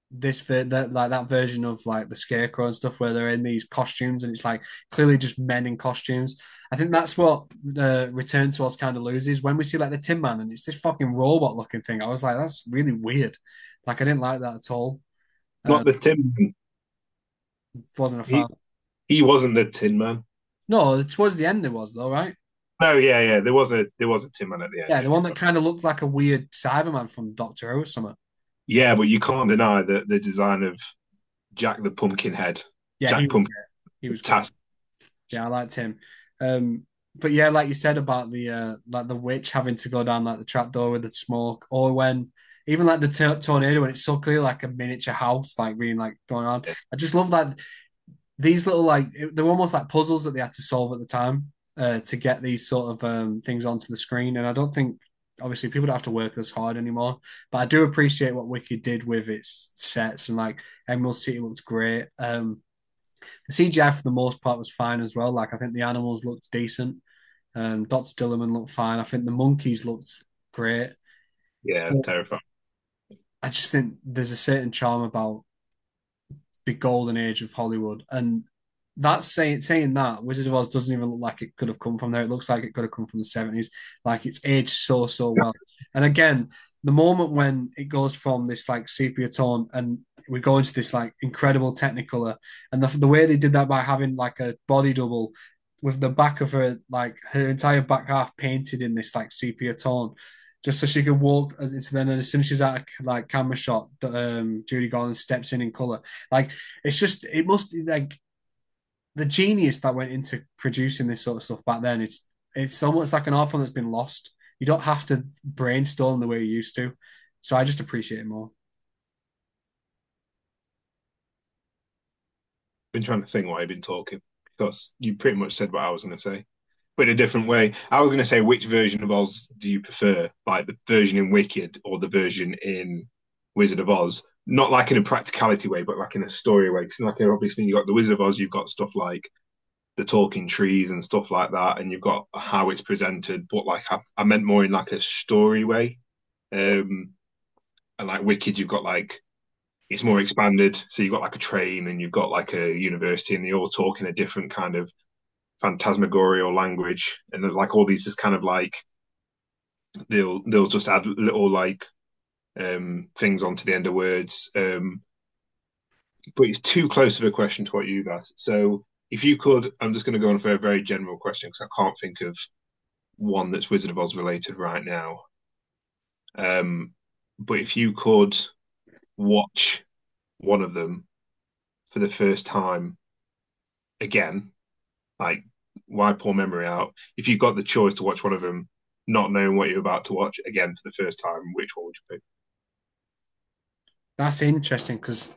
this ver- that like that version of like the Scarecrow and stuff where they're in these costumes and it's like clearly just men in costumes. I think that's what the Return to Oz kind of loses when we see like the Tin Man and it's this fucking robot looking thing. I was like, that's really weird. Like I didn't like that at all. Uh, Not the Tin Man. wasn't a fan. He he wasn't the Tin Man. No, towards the end it was though, right? No, yeah, yeah. There was a there was a Tin Man at the end. Yeah, Yeah, the you're one that talking- kind of looked like a weird Cyberman from Doctor Who or something. yeah, but you can't deny that the design of Jack the Pumpkinhead, Yeah, he Jack was Pumpkin, great. He was great. fantastic. Yeah, I liked him. Um, but yeah, like you said about the uh, like the witch having to go down like the trapdoor with the smoke, or when even like the t- tornado when it's so clear like a miniature house like being like going on. Yeah, I just love that these little like they're almost like puzzles that they had to solve at the time uh, to get these sort of um, things onto the screen. And I don't think obviously people don't have to work as hard anymore, but I do appreciate what Wicked did with its sets and like Emerald City looks great. Um, the C G I for the most part was fine as well. Like I think the animals looked decent. Um, doctor Dillerman looked fine. I think the monkeys looked great. yeah, terrifying. I just think there's a certain charm about the golden age of Hollywood, and that's saying saying that Wizard of Oz doesn't even look like it could have come from there. It looks like it could have come from the seventies. Like it's aged so so well. And again, the moment when it goes from this like sepia tone and we go into this like incredible Technicolor, and the the way they did that by having like a body double with the back of her like her entire back half painted in this like sepia tone. Just so she could walk as- into then, and as soon as she's out of like camera shot, um, Judy Garland steps in in color. Like it's just, it must like the genius that went into producing this sort of stuff back then. It's it's almost like an art form that's been lost. You don't have to brainstorm the way you used to. So I just appreciate it more. Been trying to think why I've been talking because you pretty much said what I was going to say, but in a different way. I was going to say, which version of Oz do you prefer, like the version in Wicked or the version in Wizard of Oz? Not like in a practicality way, but like in a story way. Because like obviously you got the Wizard of Oz, you've got stuff like the talking trees and stuff like that, and you've got how it's presented. But like I, I meant more in like a story way. Um, and like Wicked, you've got like it's more expanded. So you've got like a train and you've got like a university, and they're all talking a different kind of phantasmagorial language, and there's like all these just kind of like they'll they'll just add little like um things onto the end of words. Um, but it's too close of a question to what you've asked. So if you could, I'm just going to go on for a very general question because I can't think of one that's Wizard of Oz related right now. Um, but if you could watch one of them for the first time again, like wipe all memory out. If you got the choice to watch one of them, not knowing what you're about to watch again for the first time, which one would you pick? That's interesting because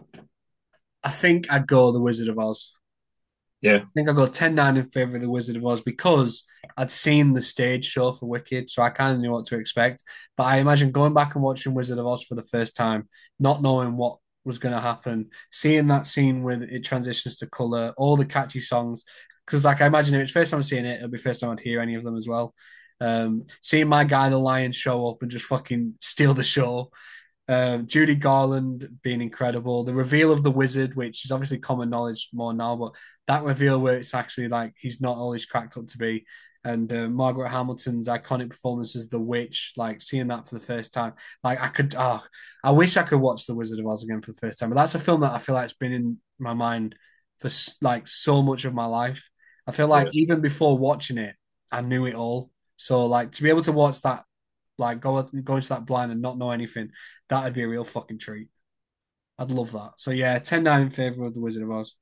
I think I'd go The Wizard of Oz. Yeah, I think I'd go ten nine in favor of The Wizard of Oz because I'd seen the stage show for Wicked, so I kind of knew what to expect. But I imagine going back and watching Wizard of Oz for the first time, not knowing what was going to happen, seeing that scene where it transitions to color, all the catchy songs. Because, like, I imagine if it's first time I'm seeing it, it'll be first time I'd hear any of them as well. Um, seeing my guy, the Lion, show up and just fucking steal the show. Um, Judy Garland being incredible. The reveal of the wizard, which is obviously common knowledge more now, but that reveal where it's actually like he's not all he's cracked up to be. And uh, Margaret Hamilton's iconic performance as the witch, like seeing that for the first time, like I could, oh, I wish I could watch The Wizard of Oz again for the first time. But that's a film that I feel like it's been in my mind for like so much of my life. I feel like yeah. even before watching it, I knew it all. So like to be able to watch that like go go into that blind and not know anything, that'd be a real fucking treat. I'd love that. So yeah, ten nine in favor of the Wizard of Oz.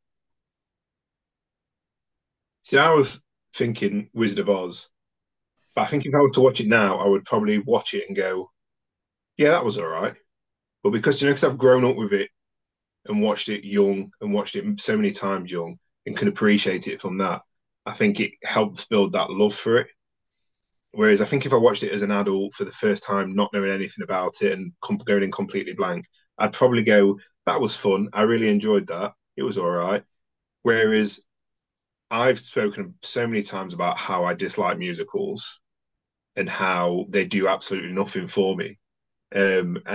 See, I was thinking Wizard of Oz, but I think if I were to watch it now, I would probably watch it and go, "Yeah, that was all right." But because you know, because I've grown up with it and watched it young and watched it so many times young and can appreciate it from that, I think it helps build that love for it. Whereas I think if I watched it as an adult for the first time, not knowing anything about it and com- going in completely blank, I'd probably go, that was fun. I really enjoyed that. It was all right. Whereas I've spoken so many times about how I dislike musicals and how they do absolutely nothing for me. Um, and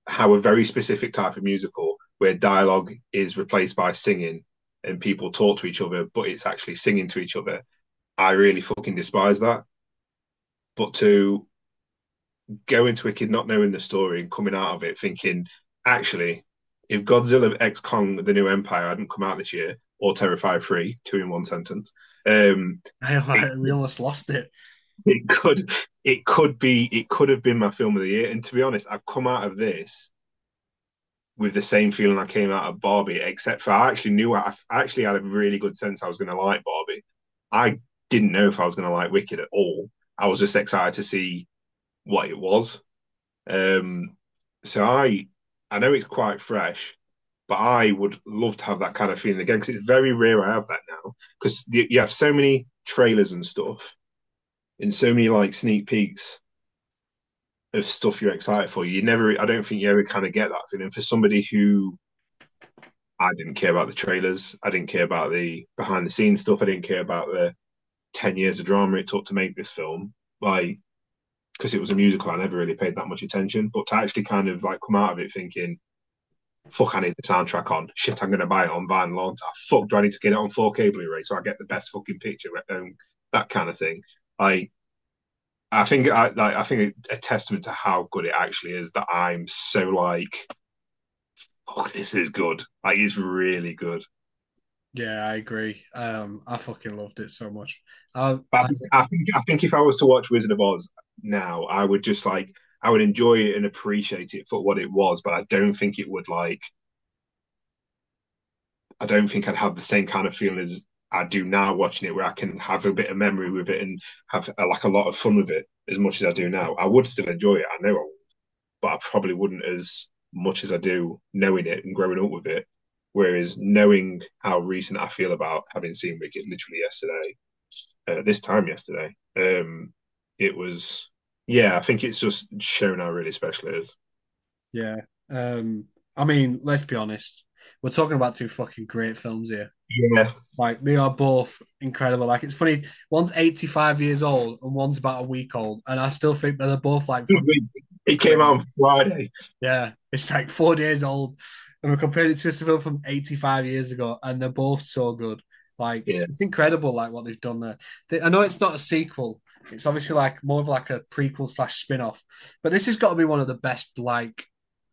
how a very specific type of musical where dialogue is replaced by singing and people talk to each other, but it's actually singing to each other. I really fucking despise that. But to go into Wicked not knowing the story and coming out of it thinking, actually, if Godzilla X Kong The New Empire hadn't come out this year, or Terrifier three, two in one sentence, um, I, it, I, we almost lost it. it could it could be it could have been my film of the year. And to be honest, I've come out of this with the same feeling I came out of Barbie, except for I actually knew I, I actually had a really good sense I was going to like Barbie. I didn't know if I was going to like Wicked at all. I was just excited to see what it was. Um, so I I know it's quite fresh, but I would love to have that kind of feeling again because it's very rare I have that now. Because you, you have so many trailers and stuff, and so many like sneak peeks of stuff you're excited for. You never, I don't think you ever kind of get that feeling. For somebody who I didn't care about the trailers, I didn't care about the behind the scenes stuff, I didn't care about the ten years of drama it took to make this film. Like because it was a musical, I never really paid that much attention. But to actually kind of like come out of it thinking, fuck, I need the soundtrack on. Shit, I'm going to buy it on vinyl. On fuck, do I need to get it on four K Blu-ray so I get the best fucking picture? Um, that kind of thing. I, I think, I like, I think a testament to how good it actually is that I'm so like, fuck, this is good. Like, it's really good. Yeah, I agree. Um, I fucking loved it so much. I, But I I think, I think if I was to watch Wizard of Oz now, I would just like, I would enjoy it and appreciate it for what it was. But I don't think it would like I don't think I'd have the same kind of feeling as I do now watching it, where I can have a bit of memory with it and have uh, like a lot of fun with it as much as I do now. I would still enjoy it, I know I would, but I probably wouldn't as much as I do knowing it and growing up with it. Whereas knowing how recent I feel about having seen Wicked literally yesterday, uh, this time yesterday, um, it was yeah. I think it's just shown how really special it is. yeah. Um, I mean, let's be honest. We're talking about two fucking great films here. Yeah, Like they are both incredible. Like it's funny, one's eighty-five years old and one's about a week old, and I still think that they're both like fucking it came great. out on Friday. Yeah, it's like four days old, and we're comparing it to a film from eighty-five years ago, and they're both so good. Like Yeah, it's incredible, like what they've done there. They, I know it's not a sequel; it's obviously like more of like a prequel slash spin off. But this has got to be one of the best like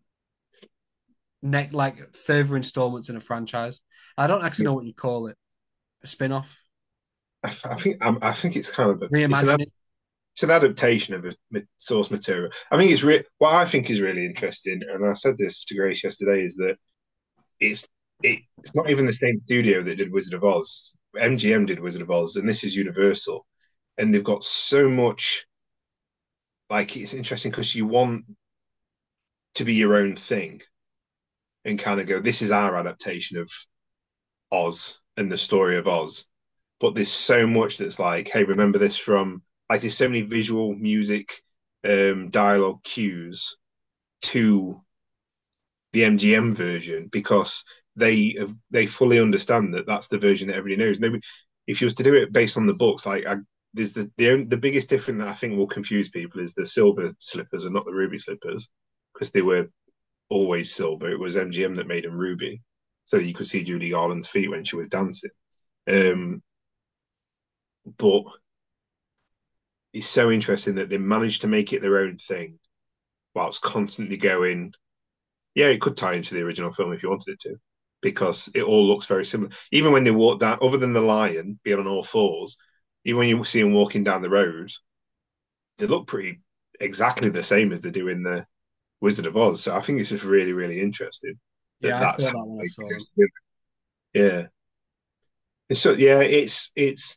neck like further installments in a franchise. I don't actually know what you call it. A spin off, I, I think um, I think it's kind of a, it's an reimagining. it's an adaptation of a source material. I think it's re- what I think is really interesting, and I said this to Grace yesterday, is that it's it, it's not even the same studio that did Wizard of Oz. M G M did Wizard of Oz, and this is Universal, and they've got so much. Like it's interesting because you want to be your own thing and kind of go, this is our adaptation of Oz and the story of Oz. But there's so much that's like, hey, remember this from like there's so many visual music, um, dialogue cues to the M G M version because they have, they fully understand that that's the version that everybody knows. Nobody, if you was to do it based on the books, like I, there's the the, the biggest difference that I think will confuse people is the silver slippers and not the ruby slippers because they were always silver. It was M G M that made them ruby, so you could see Judy Garland's feet when she was dancing. Um, but it's so interesting that they managed to make it their own thing whilst constantly going, yeah, it could tie into the original film if you wanted it to, because it all looks very similar. Even when they walk down, other than the lion being on all fours, even when you see them walking down the road, they look pretty exactly the same as they do in the Wizard of Oz. So I think it's just really, really interesting that Yeah, I that's thought how that when I they saw them. do it. Yeah. And so yeah, it's it's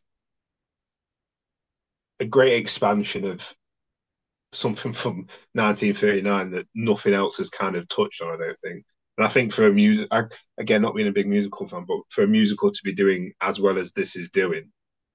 a great expansion of something from nineteen thirty-nine that nothing else has kind of touched on, I don't think. And I think for a music, I, again, not being a big musical fan, but for a musical to be doing as well as this is doing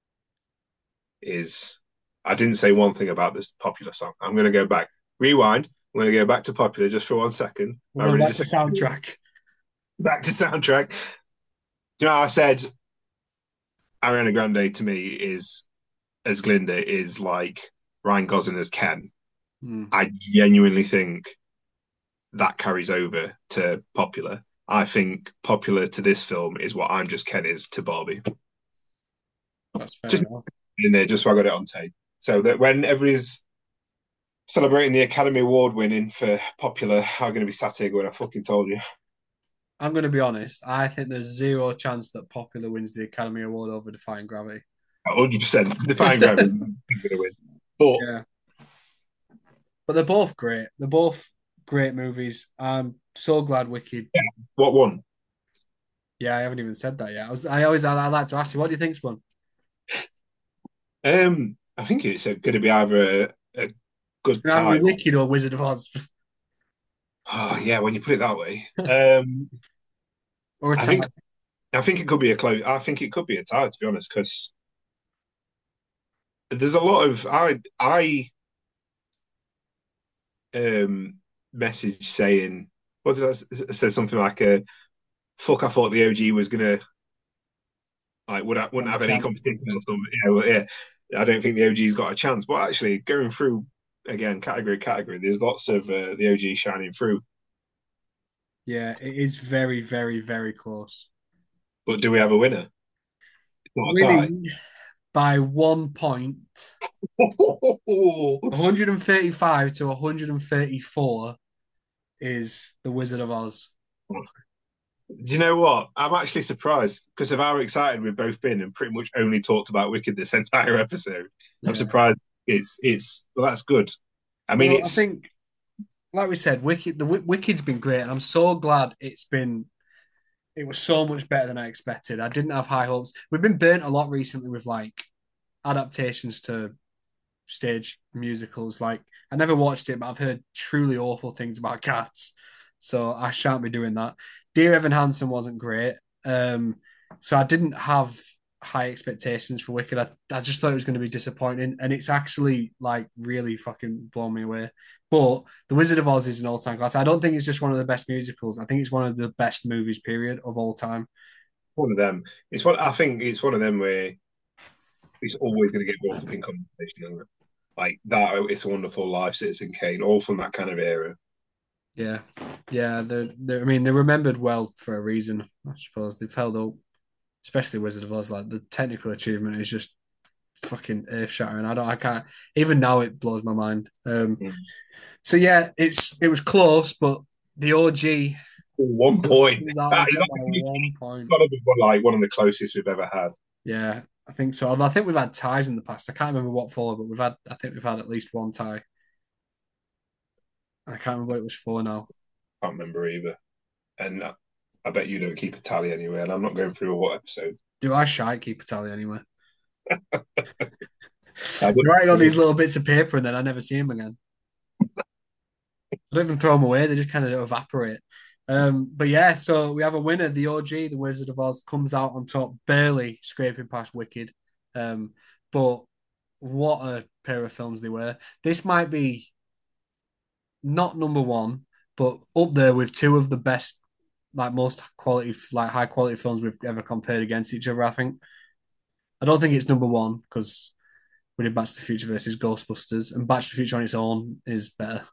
is, I didn't say one thing about this popular song. I'm going to go back, rewind. I'm going to go back to popular just for one second. We're I going really back just to soundtrack. back to soundtrack. Do you know how I said Ariana Grande to me is as Glinda is like Ryan Gosling as Ken? Hmm. I genuinely think that carries over to Popular. I think Popular to this film is what I'm Just Ken is to Barbie. That's fair Just enough. in there, just so I got it on tape. So that when everybody's celebrating the Academy Award winning for Popular, I'm going to be sat here going, I fucking told you. I'm going to be honest. I think there's zero chance that Popular wins the Academy Award over Defying Gravity. one hundred percent. Defying Gravity is going to win. But Yeah, but they're both great. They're both great movies. I'm so glad Wicked. yeah, what won? Yeah, I haven't even said that yet. I was. I always. I, I like to ask you, what do you think's won? Um, I think it's going to be either a, a It's good gonna either tie. be Wicked or Wizard of Oz, Oh, yeah, when you put it that way. Um, or a I tie. think I think it could be a close. I think it could be a tie, to be honest, because there's a lot of I I um message saying what did I say something like a fuck. I thought the O G was gonna like would I wouldn't Have a have any chance or competition or something. something. Yeah, well, yeah. I don't think the O G's got a chance. But actually, going through again category category, there's lots of uh, the O G shining through. Yeah, it is very, very, very close. But do we have a winner? It's not a tie. Winning by one point, one thirty-five to one thirty-four is The Wizard of Oz. Do you know what? I'm actually surprised because of how excited we've both been and pretty much only talked about Wicked this entire episode. I'm Yeah. surprised it's it's well, that's good. I mean, Well, I it's think, like we said, Wicked, the Wicked's been great, and I'm so glad it's been. It was so much better than I expected. I didn't have high hopes. We've been burnt a lot recently with like adaptations to stage musicals. Like I never watched it, but I've heard truly awful things about Cats, so I shan't be doing that. Dear Evan Hansen wasn't great, um, so I didn't have high expectations for Wicked. I, I just thought it was going to be disappointing, and it's actually like really fucking blown me away. But The Wizard of Oz is an all-time class. I don't think it's just one of the best musicals. I think it's one of the best movies, period, of all time. one of them. It's what I think it's one of them where it's always going to get brought up in conversation. Isn't it? Like that, It's a Wonderful Life, Citizen Kane, all from that kind of era. Yeah, yeah. They're, they're, I mean, they're remembered well for a reason. I suppose they've held up, especially Wizard of Oz. Like the technical achievement is just fucking earth shattering. I don't, I can't. Even now, it blows my mind. Um, Mm. so yeah, it's it was close, but the O G One point. comes out That on is top by one point. got to be one, like one of the closest we've ever had. Yeah, I think so. Although I think we've had ties in the past. I can't remember what for, but we've had. I think we've had at least one tie. I can't remember what it was for now. Can't remember either. And I, I bet you don't keep a tally anyway. And I'm not going through what episode. Do I shan't keep a tally anyway? I Writing on these little bits of paper and then I never see them again. I don't even throw them away; they just kind of evaporate. Um, but yeah, so we have a winner. The O G, The Wizard of Oz, comes out on top, barely scraping past Wicked. Um, but what a pair of films they were. This might be not number one, but up there with two of the best, like most quality, like high quality films we've ever compared against each other. I think. I don't think it's number one because we did Back to the Future versus Ghostbusters, and Back to the Future on its own is better.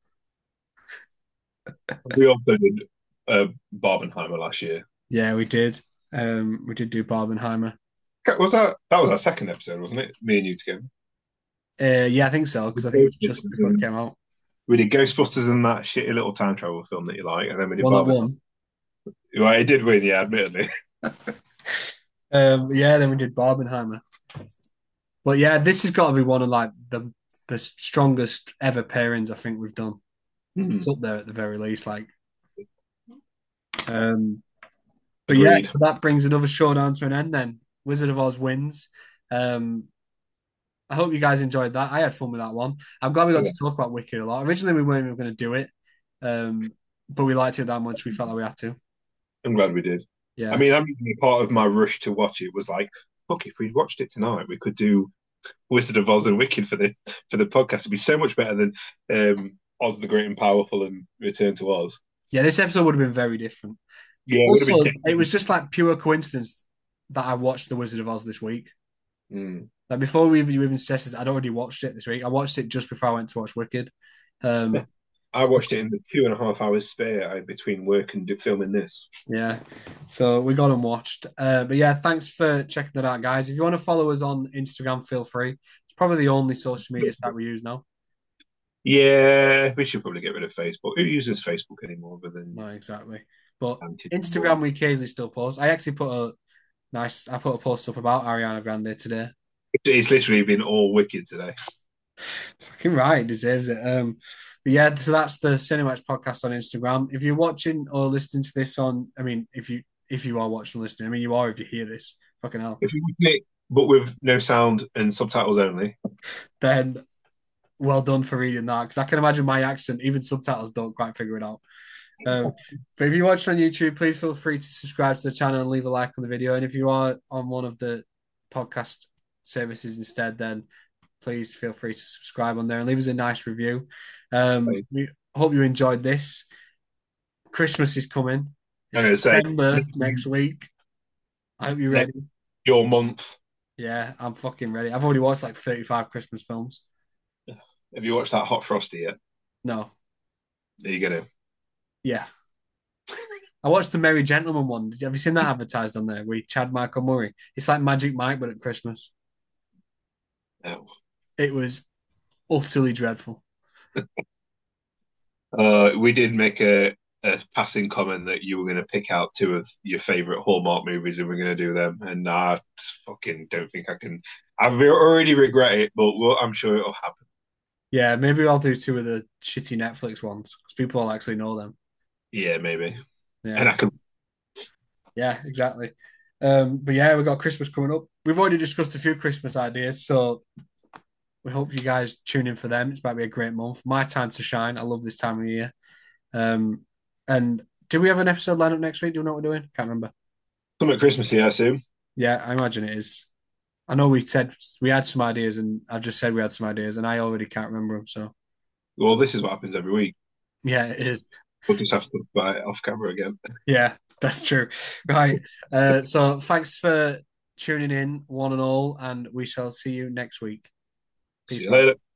We also did uh, Barbenheimer last year. Yeah, we did. Um, we did do Barbenheimer. Was that that was our second episode, wasn't it? Me and you together. Uh, yeah, I think so because I think it was just before it came out. We did Ghostbusters and that shitty little time travel film that you like, and then we did One that Barbenheimer. won. Well, it did win, yeah, admittedly. Um, yeah, then we did Barbenheimer. But yeah, this has got to be one of like the the strongest ever pairings I think we've done. It's Hmm. up there at the very least. Like, um, but yeah, Agreed. so that brings another showdown to an end. Then Wizard of Oz wins. Um, I hope you guys enjoyed that. I had fun with that one. I'm glad we got Yeah, to talk about Wicked a lot. Originally, we weren't even going to do it, um, but we liked it that much. We felt like we had to. I'm glad we did. I Yeah, mean, I'm part of my rush to watch it was like, look, if we'd watched it tonight, we could do Wizard of Oz and Wicked for the for the podcast. It'd be so much better than um, Oz the Great and Powerful and Return to Oz. yeah. This episode would have been very different. Yeah, it would have Also, been. it was just like pure coincidence that I watched The Wizard of Oz this week. Mm. Like before we even, you even suggested, I'd already watched it this week. I watched it just before I went to watch Wicked. Um, I watched it in the two and a half hours spare I had between work and do- filming this. Yeah, so we got them watched. Uh, but yeah, thanks for checking that out, guys. If you want to follow us on Instagram, feel free. It's probably the only social media site we use now. Yeah, we should probably get rid of Facebook. Who uses Facebook anymore other than No, exactly. But anti Instagram, we occasionally still post. I actually put a nice, I put a post up about Ariana Grande today. It's literally been all wicked today. Fucking right, deserves it. Um, but yeah, so that's the Cinematch podcast on Instagram. If you're watching or listening to this on, I mean, if you if you are watching or listening, I mean, you are if you hear this. Fucking hell. If you look at it, but with no sound and subtitles only. Then well done for reading that because I can imagine my accent, even subtitles don't quite figure it out. Um, but if you're watching on YouTube, please feel free to subscribe to the channel and leave a like on the video. And if you are on one of the podcast services instead, then please feel free to subscribe on there and leave us a nice review. Um, we hope you enjoyed this. Christmas is coming. I'm It's going to say December next week. I hope you're next ready. your month. Yeah, I'm fucking ready. I've already watched like thirty-five Christmas films. Have you watched that Hot Frosty yet? No. Are you gonna? Yeah. I watched the Merry Gentleman one. Did you, have you seen that advertised on there with Chad Michael Murray? It's like Magic Mike, but at Christmas. No. It was utterly dreadful. Uh, we did make a, a passing comment that you were going to pick out two of your favorite Hallmark movies and we're going to do them. And I fucking don't think I can. I already regret it, but we'll, I'm sure it'll happen. Yeah, maybe I'll do two of the shitty Netflix ones because people will actually know them. Yeah, maybe. And Yeah, I can. yeah, exactly. Um, but yeah, we've got Christmas coming up. We've already discussed a few Christmas ideas, so we hope you guys tune in for them. It's about to be a great month. My time to shine. I love this time of year. Um, and do we have an episode lined up next week? Do you know what we're doing? Can't remember. Something Christmassy, I assume. Yeah, I imagine it is. I know we said we had some ideas, and I just said we had some ideas, and I already can't remember them. So Well, this is what happens every week. yeah, it is. We'll just have to talk about it off camera again. Yeah, that's true. Right. Uh, so thanks for tuning in, one and all, and we shall see you next week. See Peace, you man. later.